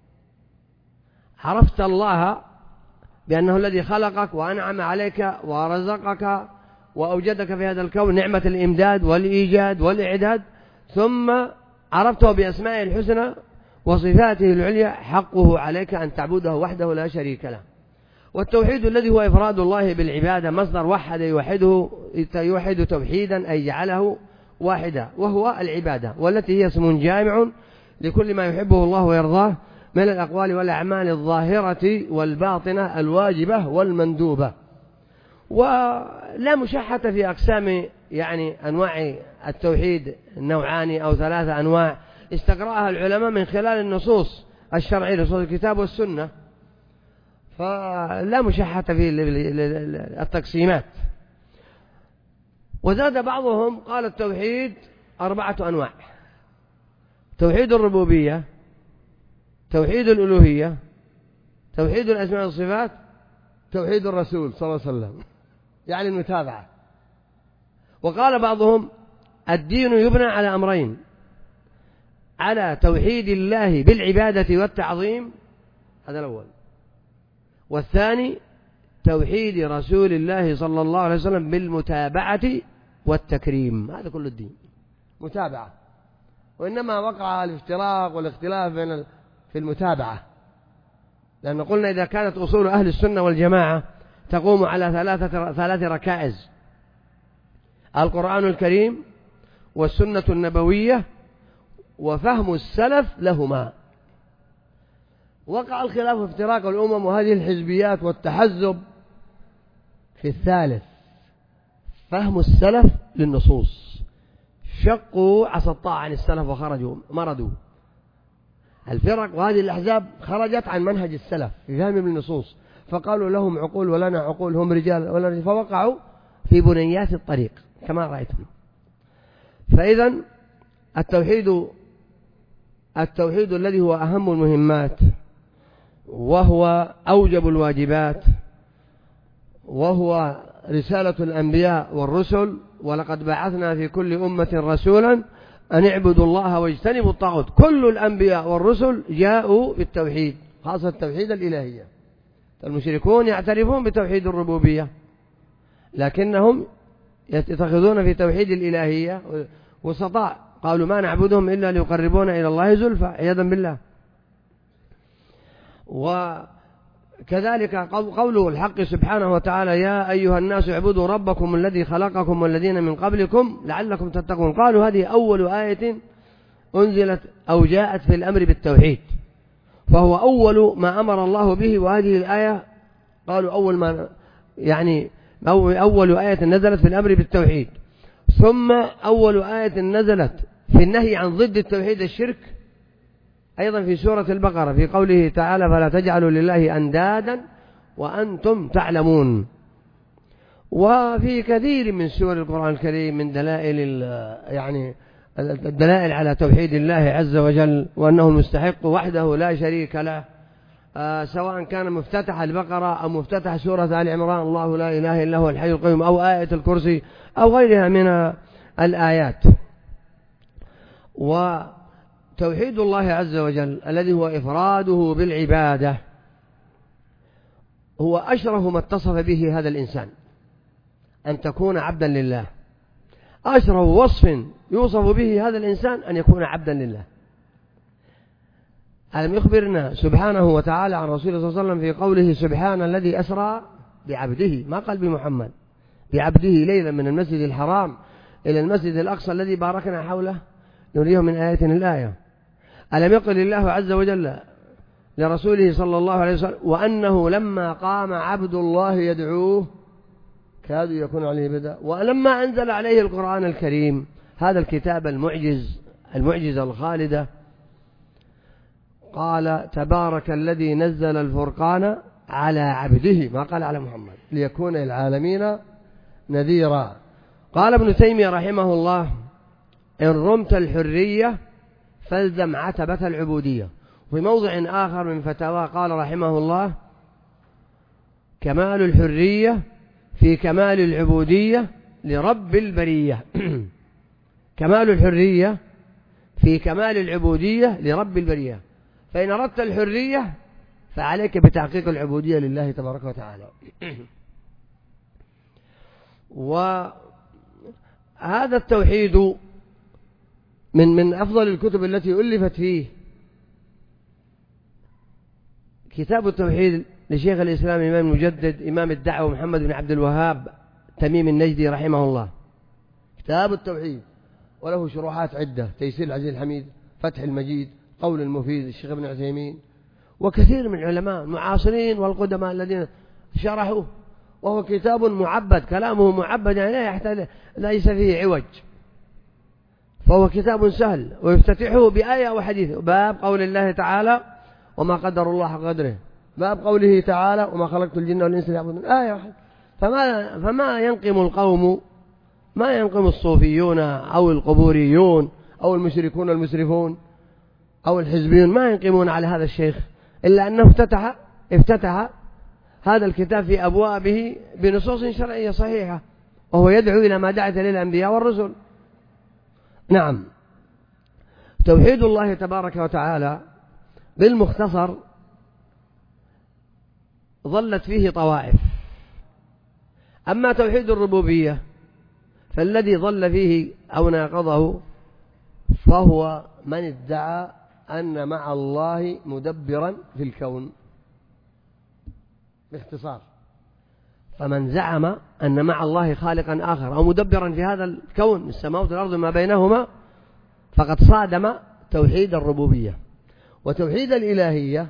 عرفت الله بأنه الذي خلقك وأنعم عليك ورزقك وأوجدك في هذا الكون، نعمة الإمداد والإيجاد والإعداد، ثم عرفته بأسمائه الحسنى وصفاته العليا، حقه عليك أن تعبده وحده لا شريك له. والتوحيد الذي هو إفراد الله بالعبادة مصدر وحد يوحد توحيدا أي جعله واحدا، وهو العبادة، والتي هي اسم جامع لكل ما يحبه الله ويرضاه من الأقوال والأعمال الظاهرة والباطنة الواجبة والمندوبة. ولا مشاحة في أقسام يعني أنواع التوحيد، نوعان أو 3 أنواع، استقرأها العلماء من خلال النصوص الشرعية، نصوص الكتاب والسنة، فلا مشحة في التقسيمات. وزاد بعضهم قال التوحيد 4 أنواع: توحيد الربوبية، توحيد الألوهية، توحيد الأسماء والصفات، توحيد الرسول صلى الله عليه وسلم، يعني المتابعة. وقال بعضهم الدين يبنى على أمرين: على توحيد الله بالعبادة والتعظيم، هذا الأول، والثاني توحيد رسول الله صلى الله عليه وسلم بالمتابعة والتكريم. هذا كل الدين متابعة، وإنما وقع الافتراق والاختلاف في المتابعة، لأن قلنا إذا كانت أصول أهل السنة والجماعة تقوم على 3 ركائز: القرآن الكريم والسنة النبوية وفهم السلف لهما. وقع الخلاف وافتراق الأمم وهذه الحزبيات والتحزب في الثالث: فهم السلف للنصوص. شقوا عصا الطاعة عن السلف وخرجوا مردوا. الفرق وهذه الأحزاب خرجت عن منهج السلف في فهم النصوص، فقالوا لهم عقول ولنا عقول، هم رجال ولنا رجال، فوقعوا في بنيات الطريق كما رأيتم. فإذا التوحيد الذي هو أهم المهمات، وهو أوجب الواجبات، وهو رسالة الأنبياء والرسل: ولقد بعثنا في كل أمة رسولا أن اعبدوا الله واجتنبوا الطاغوت. كل الأنبياء والرسل جاءوا بالتوحيد، خاصة التوحيد الإلهية. المشركون يعترفون بتوحيد الربوبية، لكنهم يتخذون في توحيد الإلهية وسطاء، قالوا ما نعبدهم إلا ليقربونا إلى الله زلفى، عياذا بالله. وكذلك قوله الحق سبحانه وتعالى: يا أيها الناس اعبدوا ربكم الذي خلقكم والذين من قبلكم لعلكم تتقون. قالوا هذه أول آية أنزلت أو جاءت في الأمر بالتوحيد، فهو أول ما أمر الله به. وهذه الآية قالوا أول آية نزلت في الأمر بالتوحيد، ثم أول آية نزلت في النهي عن ضد التوحيد الشرك، أيضا في سورة البقرة في قوله تعالى: فلا تجعلوا لله أندادا وأنتم تعلمون. وفي كثير من سور القرآن الكريم من الدلائل على توحيد الله عز وجل، وأنه المستحق وحده لا شريك له، سواء كان مفتتح البقرة أو مفتتح سورة آل عمران: الله لا إله إلا هو الحي القيوم، أو آية الكرسي، أو غيرها من الآيات. وتوحيد الله عز وجل الذي هو إفراده بالعبادة هو أشرف ما اتصف به هذا الإنسان، أن تكون عبدا لله. أشرف وصف يوصف به هذا الإنسان أن يكون عبدا لله. ألم يخبرنا سبحانه وتعالى عن رسوله صلى الله عليه وسلم في قوله: سبحان الذي أسرى بعبده، ما قال بمحمد، بعبده ليلا من المسجد الحرام إلى المسجد الأقصى الذي باركنا حوله نريه من آياتنا الآية. ألم يقل الله عز وجل لرسوله صلى الله عليه وسلم: وأنه لما قام عبد الله يدعوه كادوا يكون عليه بدأ. ولما أنزل عليه القرآن الكريم هذا الكتاب المعجزة الخالدة، قال: تبارك الذي نزل الفرقان على عبده، ما قال على محمد، ليكون للعالمين نذيرا. قال ابن تيمية رحمه الله: إن رمت الحرية فالزم عتبة العبودية. وفي موضع آخر من فتاوى قال رحمه الله: كمال الحرية في كمال العبودية لرب البرية. كمال الحرية في كمال العبودية لرب البرية. فإن أردت الحرية فعليك بتحقيق العبودية لله تبارك وتعالى. وهذا التوحيد من أفضل الكتب التي ألفت فيه كتاب التوحيد لشيخ الإسلام إمام المجدد إمام الدعوة محمد بن عبد الوهاب تميم النجدي رحمه الله، كتاب التوحيد، وله شروحات عدة: تيسير العزيز الحميد، فتح المجيد، قول المفيد الشيخ ابن عثيمين، وكثير من العلماء المعاصرين والقدماء الذين شرحوه. وهو كتاب معبد، كلامه معبد، يعني لا يحتاج، ليس فيه عوج. فهو كتاب سهل، ويفتتحه بآية وحديث. باب قول الله تعالى وما قدر الله حق قدره، باب قوله تعالى وما خلقت الجن والإنس ليعبدون، آية واحدة. فما ينقم القوم، ما ينقم الصوفيون أو القبوريون أو المشركون المسرفون أو الحزبيون، ما ينقمون على هذا الشيخ إلا أنه افتتح هذا الكتاب في أبوابه بنصوص شرعية صحيحة، وهو يدعو إلى ما دعت إليه الأنبياء والرسل. نعم. توحيد الله تبارك وتعالى بالمختصر ظلت فيه طوائف. أما توحيد الربوبية فالذي ظل فيه أو ناقضه فهو من ادعى أن مع الله مدبرا في الكون، باختصار. فمن زعم أن مع الله خالقا آخر أو مدبرا في هذا الكون السماوات والأرض ما بينهما فقد صادم توحيد الربوبية. وتوحيد الإلهية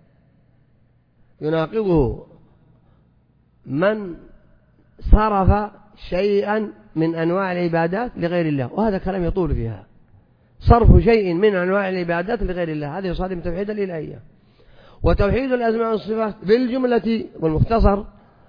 يناقضه من صرف شيئا من أنواع العبادات لغير الله، وهذا كلام يطول فيها. صرف شيء من أنواع العبادات لغير الله هذا يصادم توحيد الإلهية. وتوحيد الأسماء والصفات بالجملة والمختصر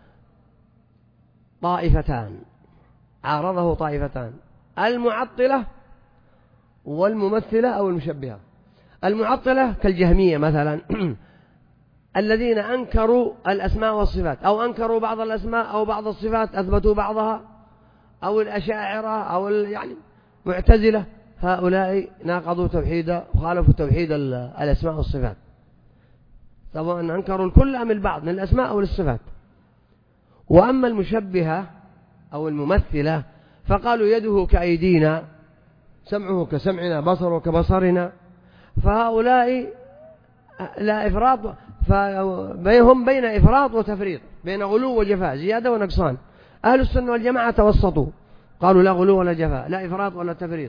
طائفتان، عارضه طائفتان: المعطلة والممثلة أو المشبهة. المعطلة كالجهمية مثلا الذين أنكروا الأسماء والصفات، أو أنكروا بعض الأسماء أو بعض الصفات أثبتوا بعضها، أو الأشاعرة أو يعني معتزلة، هؤلاء ناقضوا توحيد وخالفوا توحيد الأسماء والصفات، طبعا أنكروا الكل أم البعض من الأسماء أو الصفات. وأما المشبهة أو الممثلة فقالوا يده كأيدينا، سمعه كسمعنا، بصره كبصرنا، فهؤلاء لا إفراط، فهم بين إفراط وتفريط، بين غلو وجفاء، زيادة ونقصان. أهل السنة والجماعة توسطوا، قالوا لا غلو ولا جفاء، لا إفراط ولا تفريط.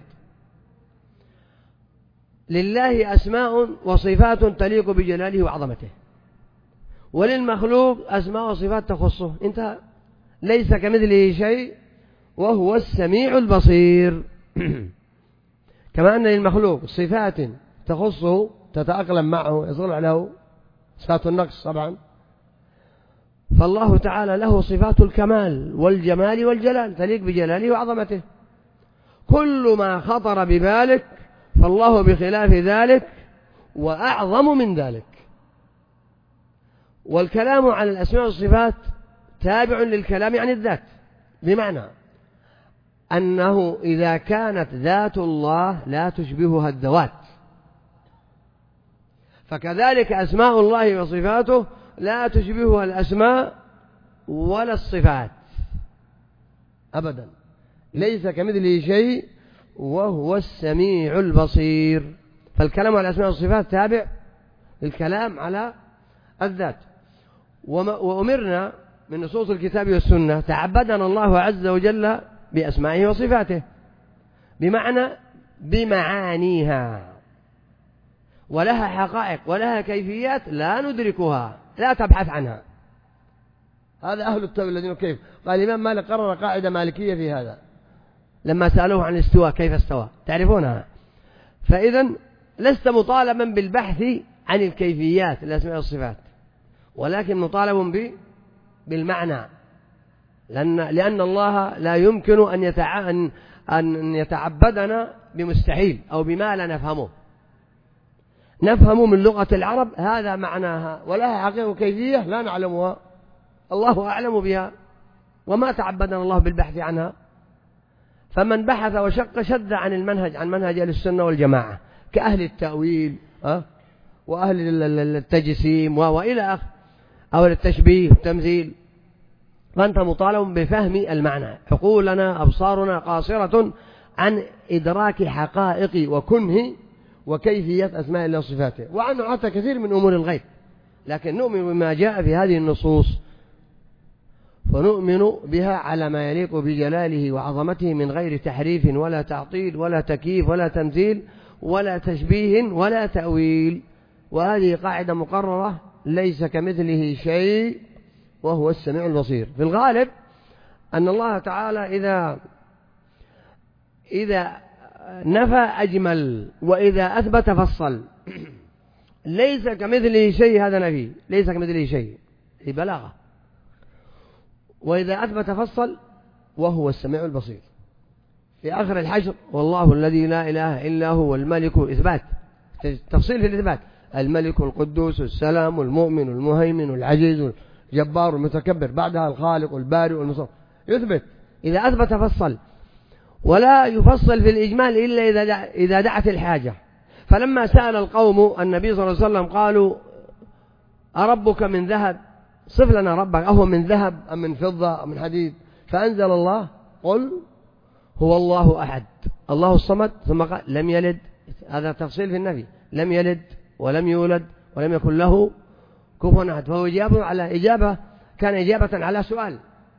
لله أسماء وصفات تليق بجلاله وعظمته، وللمخلوق أسماء وصفات تخصه، انتهى. ليس كمثله شيء وهو السميع البصير. كما أن للمخلوق صفات تخصه تتأقلم معه، يصلح له صفات النقص طبعا، فالله تعالى له صفات الكمال والجمال والجلال تليق بجلاله وعظمته. كل ما خطر ببالك فالله بخلاف ذلك وأعظم من ذلك. والكلام عن الأسماء والصفات تابع للكلام عن الذات، بمعنى أنه إذا كانت ذات الله لا تشبهها الذوات، فكذلك أسماء الله وصفاته لا تشبهها الأسماء ولا الصفات أبدا. ليس كمثله شيء وهو السميع البصير. فالكلام على الأسماء والصفات تابع للكلام على الذات. وأمرنا من نصوص الكتاب والسنة تعبدنا الله عز وجل بأسمائه وصفاته، بمعنى بمعانيها، ولها حقائق ولها كيفيات لا ندركها، لا تبحث عنها. هذا أهل التأويل الذين كيف قال الإمام مالك قرر قاعدة مالكية في هذا لما سألوه عن الاستواء كيف استوى، تعرفونها. فإذا لست مطالبا بالبحث عن الكيفيات الأسماء والصفات، ولكن مطالب بالمعنى، لأن الله لا يمكن أن يتعبدنا بمستحيل أو بما لا نفهمه. نفهم من لغة العرب هذا معناها، ولها حقيقة وكيفية لا نعلمها، الله أعلم بها، وما تعبدنا الله بالبحث عنها. فمن بحث وشق شد عن المنهج، عن منهج أهل السنة والجماعة، كأهل التأويل وأهل التجسيم وإلى آخره، أو التشبيه والتمثيل. فأنت مطالب بفهم المعنى. عقولنا أبصارنا قاصرة عن إدراك حقائق وكنه وكيفية أسماء الله وصفاته، وعنه حتى كثير من أمور الغيب. لكن نؤمن بما جاء في هذه النصوص، فنؤمن بها على ما يليق بجلاله وعظمته من غير تحريف ولا تعطيل ولا تكييف ولا تمثيل ولا تشبيه ولا تأويل. وهذه قاعدة مقررة: ليس كمثله شيء وهو السميع البصير. في الغالب أن الله تعالى إذا نفى أجمل، وإذا أثبت فصل. ليس كمثله شيء، هذا نفي، ليس كمثله شيء، هي بلاغة. وإذا أثبت فصل، وهو السميع البصير. في آخر الحشر: والله الذي لا إله إلا هو الملك، إثبات، تفصيل في الإثبات: الملك القدوس السلام المؤمن المهيمن العزيز الجبار المتكبر. بعدها الخالق البارئ المصور، يثبت. إذا أثبت فصل، ولا يفصل في الإجمال إلا إذا دعت الحاجة. فلما سأل القوم النبي صلى الله عليه وسلم قالوا: أربك من ذهب؟ صف لنا ربك، أهو من ذهب أم من فضة أم من حديد؟ فأنزل الله: قل هو الله أحد الله الصمد. ثم قال: لم يلد، هذا تفصيل في النبي، لم يلد ولم يولد ولم يكن له كفوا أحد. فهو إجابة على إجابة، كان إجابة على سؤال.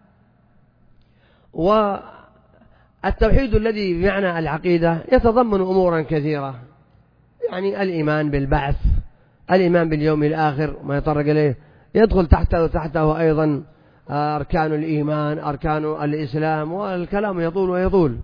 والتوحيد الذي بمعنى العقيدة يتضمن أمورا كثيرة، يعني الإيمان بالبعث، الإيمان باليوم الآخر ما يطرق إليه، يدخل تحته أيضا أركان الإيمان، أركان الإسلام، والكلام يطول ويطول.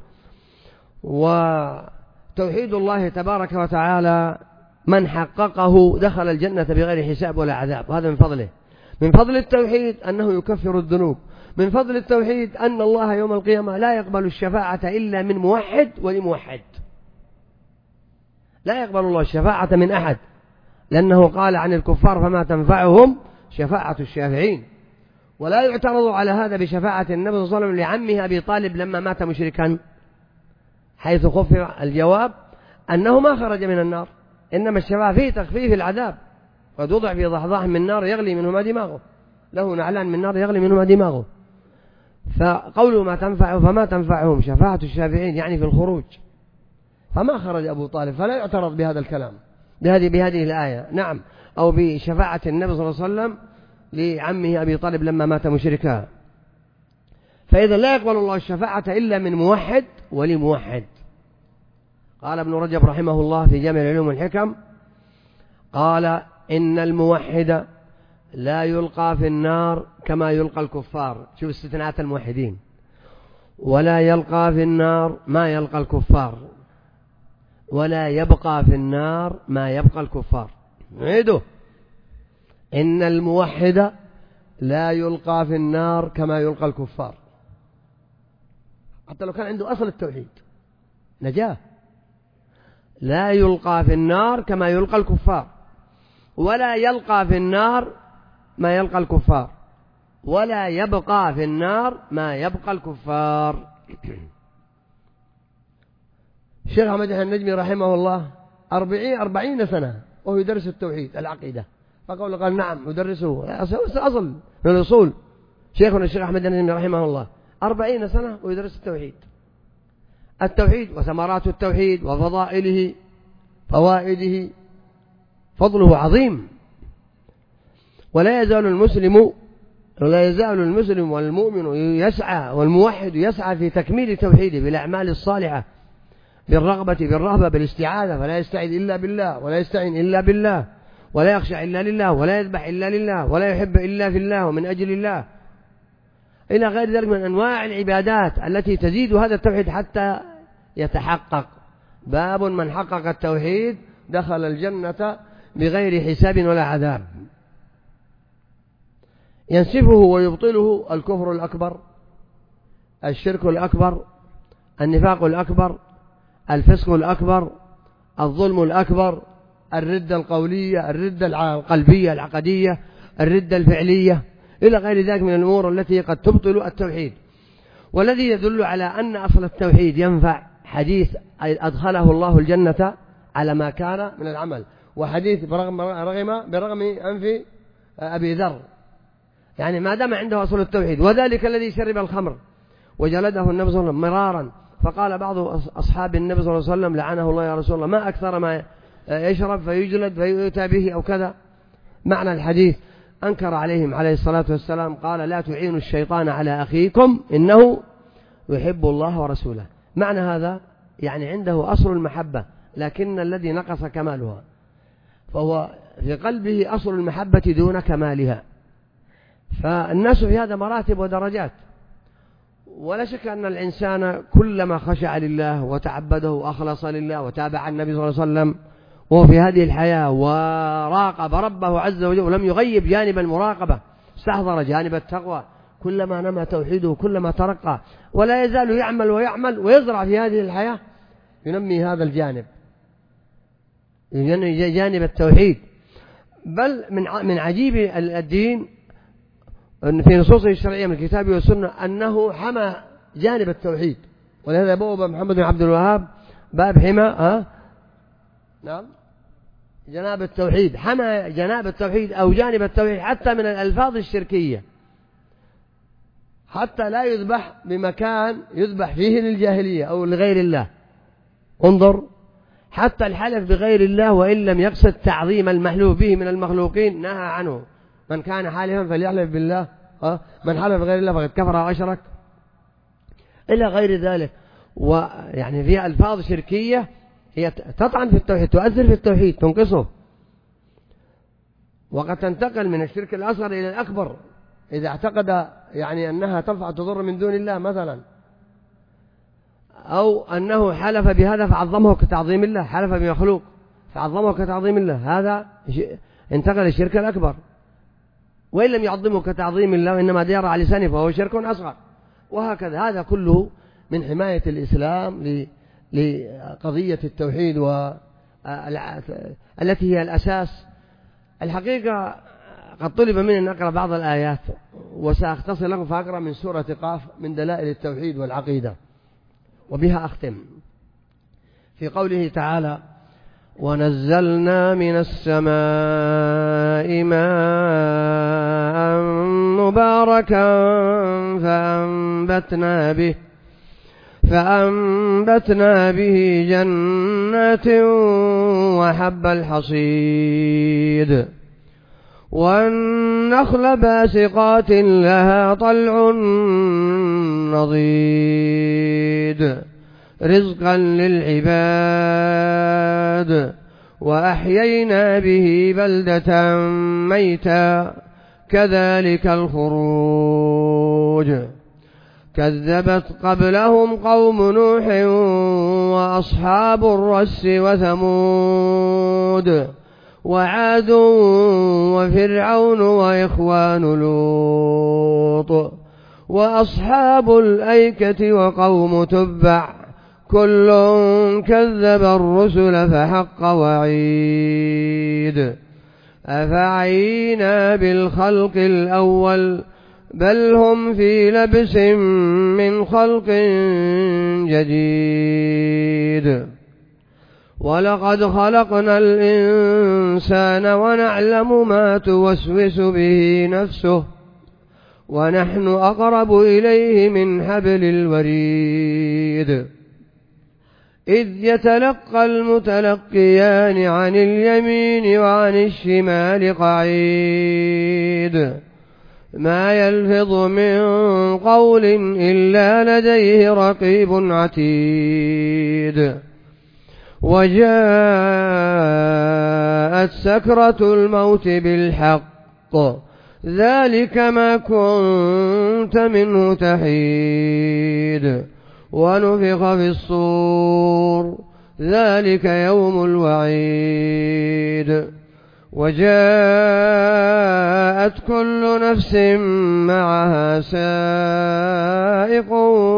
وتوحيد الله تبارك وتعالى من حققه دخل الجنة بغير حساب ولا عذاب، وهذا من فضله. من فضل التوحيد أنه يكفر الذنوب. من فضل التوحيد أن الله يوم القيامة لا يقبل الشفاعة إلا من موحد ولموحد. لا يقبل الله الشفاعة من أحد، لأنه قال عن الكفار: فما تنفعهم شفاعة الشافعين. ولا يعترض على هذا بشفاعة النبي صلى الله عليه وسلم لعمه أبي طالب لما مات مشركا، حيث خفف الجواب أنه ما خرج من النار، إنما الشفاعة فيه تخفيف العذاب. قد وضع في ضحضاح من نار يغلي منهما دماغه، له نعلان من نار يغلي منهما دماغه. فقوله ما تنفع فما تنفعهم شفاعة الشافعين يعني في الخروج، فما خرج أبو طالب، فلا يعترض بهذا الكلام بهذه الآية. نعم، أو بشفاعة النبي صلى الله عليه وسلم لعمه أبي طالب لما مات مشركا. فإذا لا يقبل الله الشفاعة إلا من موحد ولموحد. قال ابن رجب رحمه الله في جامع العلوم والحكم، قال: إن الموحد لا يلقى في النار كما يلقى الكفار. شوف استثناءات الموحدين: ولا يلقى في النار ما يلقى الكفار، ولا يبقى في النار ما يبقى الكفار. نعيده: إن الموحد لا يلقى في النار كما يلقى الكفار. حتى لو كان عنده أصل التوحيد نجاه. لا يلقى في النار كما يلقى الكفار، ولا يلقى في النار ما يلقى الكفار، ولا يبقى في النار ما يبقى الكفار. الشيخ أحمد النجمي رحمه الله 40 سنة وهو يدرس التوحيد العقيدة، قال: نعم يدرسه، أصل من الأصول. شيخنا الشيخ أحمد النجمي رحمه الله 40 سنة ويدرس التوحيد وثمرات التوحيد وفضائله، فوائده، فضله عظيم. ولا يزال المسلم والمؤمن يسعى، والموحد يسعى في تكميل توحيده بالأعمال الصالحة، بالرغبة بالاستعاذة، فلا يستعيذ إلا بالله، ولا يستعين إلا بالله، ولا يخشع إلا لله، ولا يذبح إلا لله، ولا يحب إلا في الله ومن أجل الله، إلى غير ذلك من أنواع العبادات التي تزيد هذا التوحيد حتى يتحقق. باب من حقق التوحيد دخل الجنة بغير حساب ولا عذاب. ينسفه ويبطله الكفر الأكبر، الشرك الأكبر، النفاق الأكبر، الفسق الأكبر، الظلم الأكبر، الردة القولية، الردة القلبية العقدية، الردة الفعلية، إلى غير ذلك من الأمور التي قد تبطل التوحيد. والذي يدل على أن أصل التوحيد ينفع حديث أدخله الله الجنة على ما كان من العمل، وحديث برغم أنف أبي ذر، يعني ما دام عنده أصل التوحيد. وذلك الذي شرب الخمر وجلده النبي صلى الله عليه وسلم مرارا، فقال بعض أصحاب النبي صلى الله عليه وسلم: لعنه الله يا رسول الله، ما أكثر ما يشرب فيجلد فيؤتى به أو كذا. معنى الحديث أنكر عليهم عليه الصلاة والسلام، قال: لا تعينوا الشيطان على أخيكم إنه يحب الله ورسوله. معنى هذا يعني عنده أصل المحبة، لكن الذي نقص كمالها، فهو في قلبه أصل المحبة دون كمالها. فالناس في هذا مراتب ودرجات، ولا شك أن الإنسان كلما خشع لله وتعبده وأخلص لله وتابع النبي صلى الله عليه وسلم وهو في هذه الحياة وراقب ربه عز وجل ولم يغيب جانب المراقبة، استحضر جانب التقوى، كلما نمى توحيده كلما ترقى، ولا يزال يعمل ويعمل ويزرع في هذه الحياة، ينمي هذا الجانب، جانب التوحيد. بل من عجيب الدين في نصوصه الشرعية من الكتاب والسنة أنه حمى جانب التوحيد، ولهذا بوب محمد بن عبد الوهاب باب حمى نعم جناب التوحيد، حمى جناب التوحيد أو جانب التوحيد حتى من الألفاظ الشركية، حتى لا يذبح بمكان يذبح فيه للجاهلية أو لغير الله. انظر، حتى الحلف بغير الله وإن لم يقصد تعظيم المحلوف به من المخلوقين نهى عنه، من كان حالفا فليحلف بالله، من حلف بغير الله فقد كفر وأشرك، إلى غير ذلك. ويعني فيها ألفاظ شركية هي تطعن في التوحيد، تؤثر في التوحيد، تنقصه، وقد تنتقل من الشرك الأصغر إلى الأكبر إذا اعتقد يعني أنها تنفع تضر من دون الله مثلا، أو أنه حلف بهذا فعظمه كتعظيم الله، حلف بمخلوق فعظمه كتعظيم الله، هذا انتقل الشرك الأكبر، وإن لم يعظمه كتعظيم الله إنما دير على لسانه فهو شرك أصغر. وهكذا هذا كله من حماية الإسلام لقضية التوحيد التي هي الأساس. الحقيقة قد طلب مني أن أقرأ بعض الآيات، وسأختصر لكم فأقرأ من سورة قاف من دلائل التوحيد والعقيدة، وبها أختم. في قوله تعالى: ونزلنا من السماء ماء مباركا فأنبتنا به جنات وحب الحصيد والنخل باسقات لها طلع نضيد رزقا للعباد وأحيينا به بلدة ميتا كذلك الخروج كذبت قبلهم قوم نوح وأصحاب الرس وثمود وعاد وفرعون وإخوان لوط وأصحاب الأيكة وقوم تبع كل كذب الرسل فحق وعيد أفعينا بالخلق الأول بل هم في لبس من خلق جديد ولقد خلقنا الإنسان ونعلم ما توسوس به نفسه ونحن أقرب إليه من حبل الوريد إذ يتلقى المتلقيان عن اليمين وعن الشمال قعيد ما يلفظ من قول إلا لديه رقيب عتيد وجاءت سكرة الموت بالحق ذلك ما كنت منه تحيد ونفخ في الصور ذلك يوم الوعيد وجاءت كل نفس معها سائق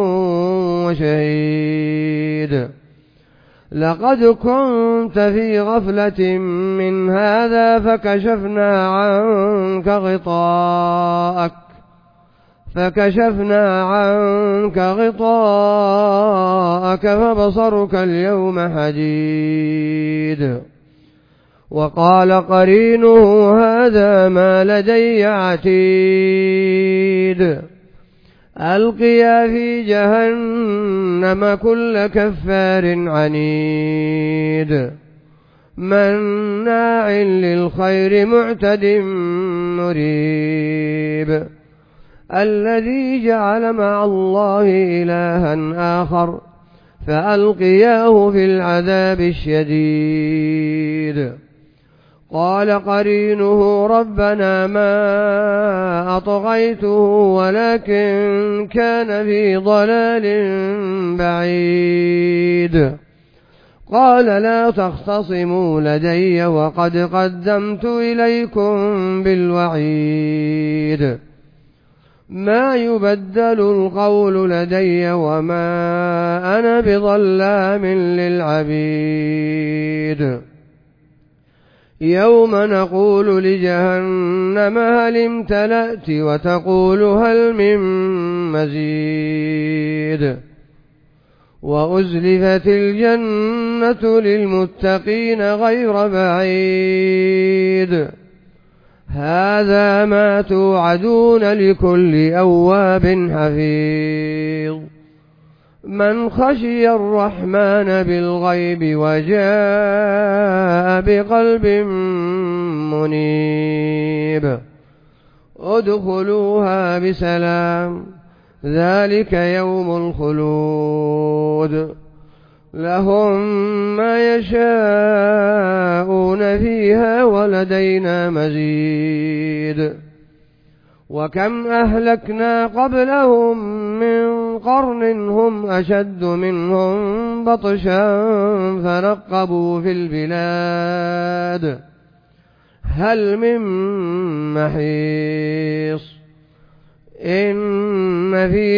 وشهيد لقد كنت في غفلة من هذا فكشفنا عنك غطاءك فبصرك اليوم حديد وقال قرينه هذا ما لدي عتيد ألقيا في جهنم كل كفار عنيد مناع للخير معتد مريب الذي جعل مع الله إلها آخر فألقياه في العذاب الشديد قال قرينه ربنا ما أطغيته ولكن كان في ضلال بعيد. قال لا تختصموا لدي وقد قدمت إليكم بالوعيد. ما يبدل القول لدي وما أنا بظلام للعبيد. يوم نقول لجهنم هل امتلأت وتقول هل من مزيد. وأزلفت الجنة للمتقين غير بعيد. هذا ما توعدون لكل أواب حفيظ. من خشي الرحمن بالغيب وجاء بقلب منيب. ادخلوها بسلام ذلك يوم الخلود. لهم ما يشاءون فيها ولدينا مزيد. وكم أهلكنا قبلهم من قرن هم أشد منهم بطشا فنقبوا في البلاد هل من محيص. إن في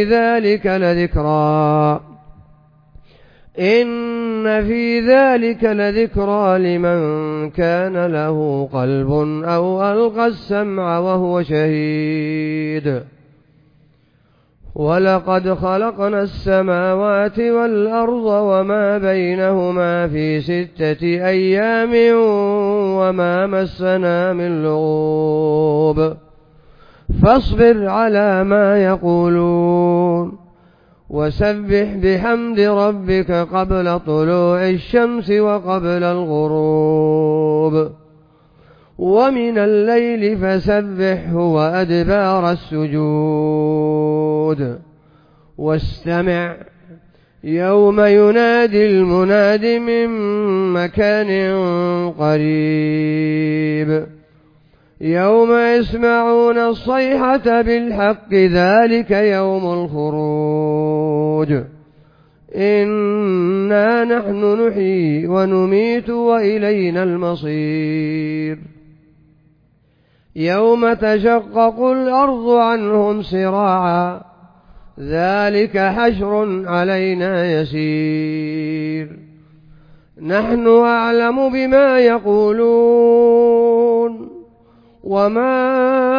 ذلك لذكرى لمن كان له قلب أو ألقى السمع وهو شهيد. ولقد خلقنا السماوات والأرض وما بينهما في 6 أيام وما مسنا من لغوب. فاصبر على ما يقولون وسبح بحمد ربك قبل طلوع الشمس وقبل الغروب. ومن الليل فسبحه وأدبار السجود. واستمع يوم ينادي المناد من مكان قريب. يوم يسمعون الصيحة بالحق ذلك يوم الخروج. إنا نحن نحيي ونميت وإلينا المصير. يوم تشقق الأرض عنهم سراعا ذلك حشر علينا يسير. نحن أعلم بما يقولون وما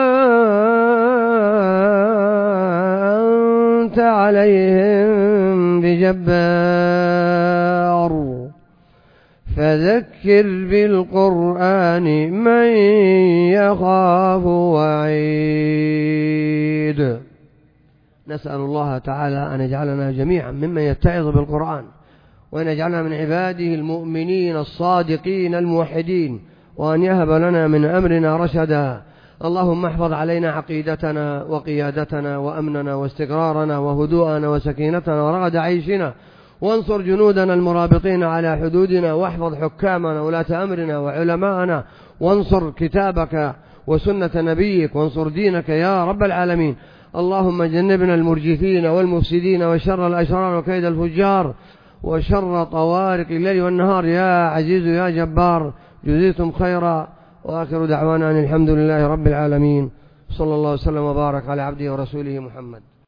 أنت عليهم بجبار. فذكر بالقرآن من يخاف وعيد. نسأل الله تعالى أن يجعلنا جميعا ممن يتعظ بالقرآن، وأن يجعلنا من عباده المؤمنين الصادقين الموحدين، وأن يهب لنا من أمرنا رشدا. اللهم احفظ علينا عقيدتنا وقيادتنا وأمننا واستقرارنا وهدوءنا وسكينتنا ورغد عيشنا، وانصر جنودنا المرابطين على حدودنا، واحفظ حكامنا ولاة أمرنا وعلماءنا، وانصر كتابك وسنة نبيك، وانصر دينك يا رب العالمين. اللهم جنبنا المرجفين والمفسدين وشر الأشرار وكيد الفجار وشر طوارق الليل والنهار يا عزيز يا جبار. جزيتم خيرا، وآخر دعوانا أن الحمد لله رب العالمين. صلى الله وسلم وبارك على عبده ورسوله محمد.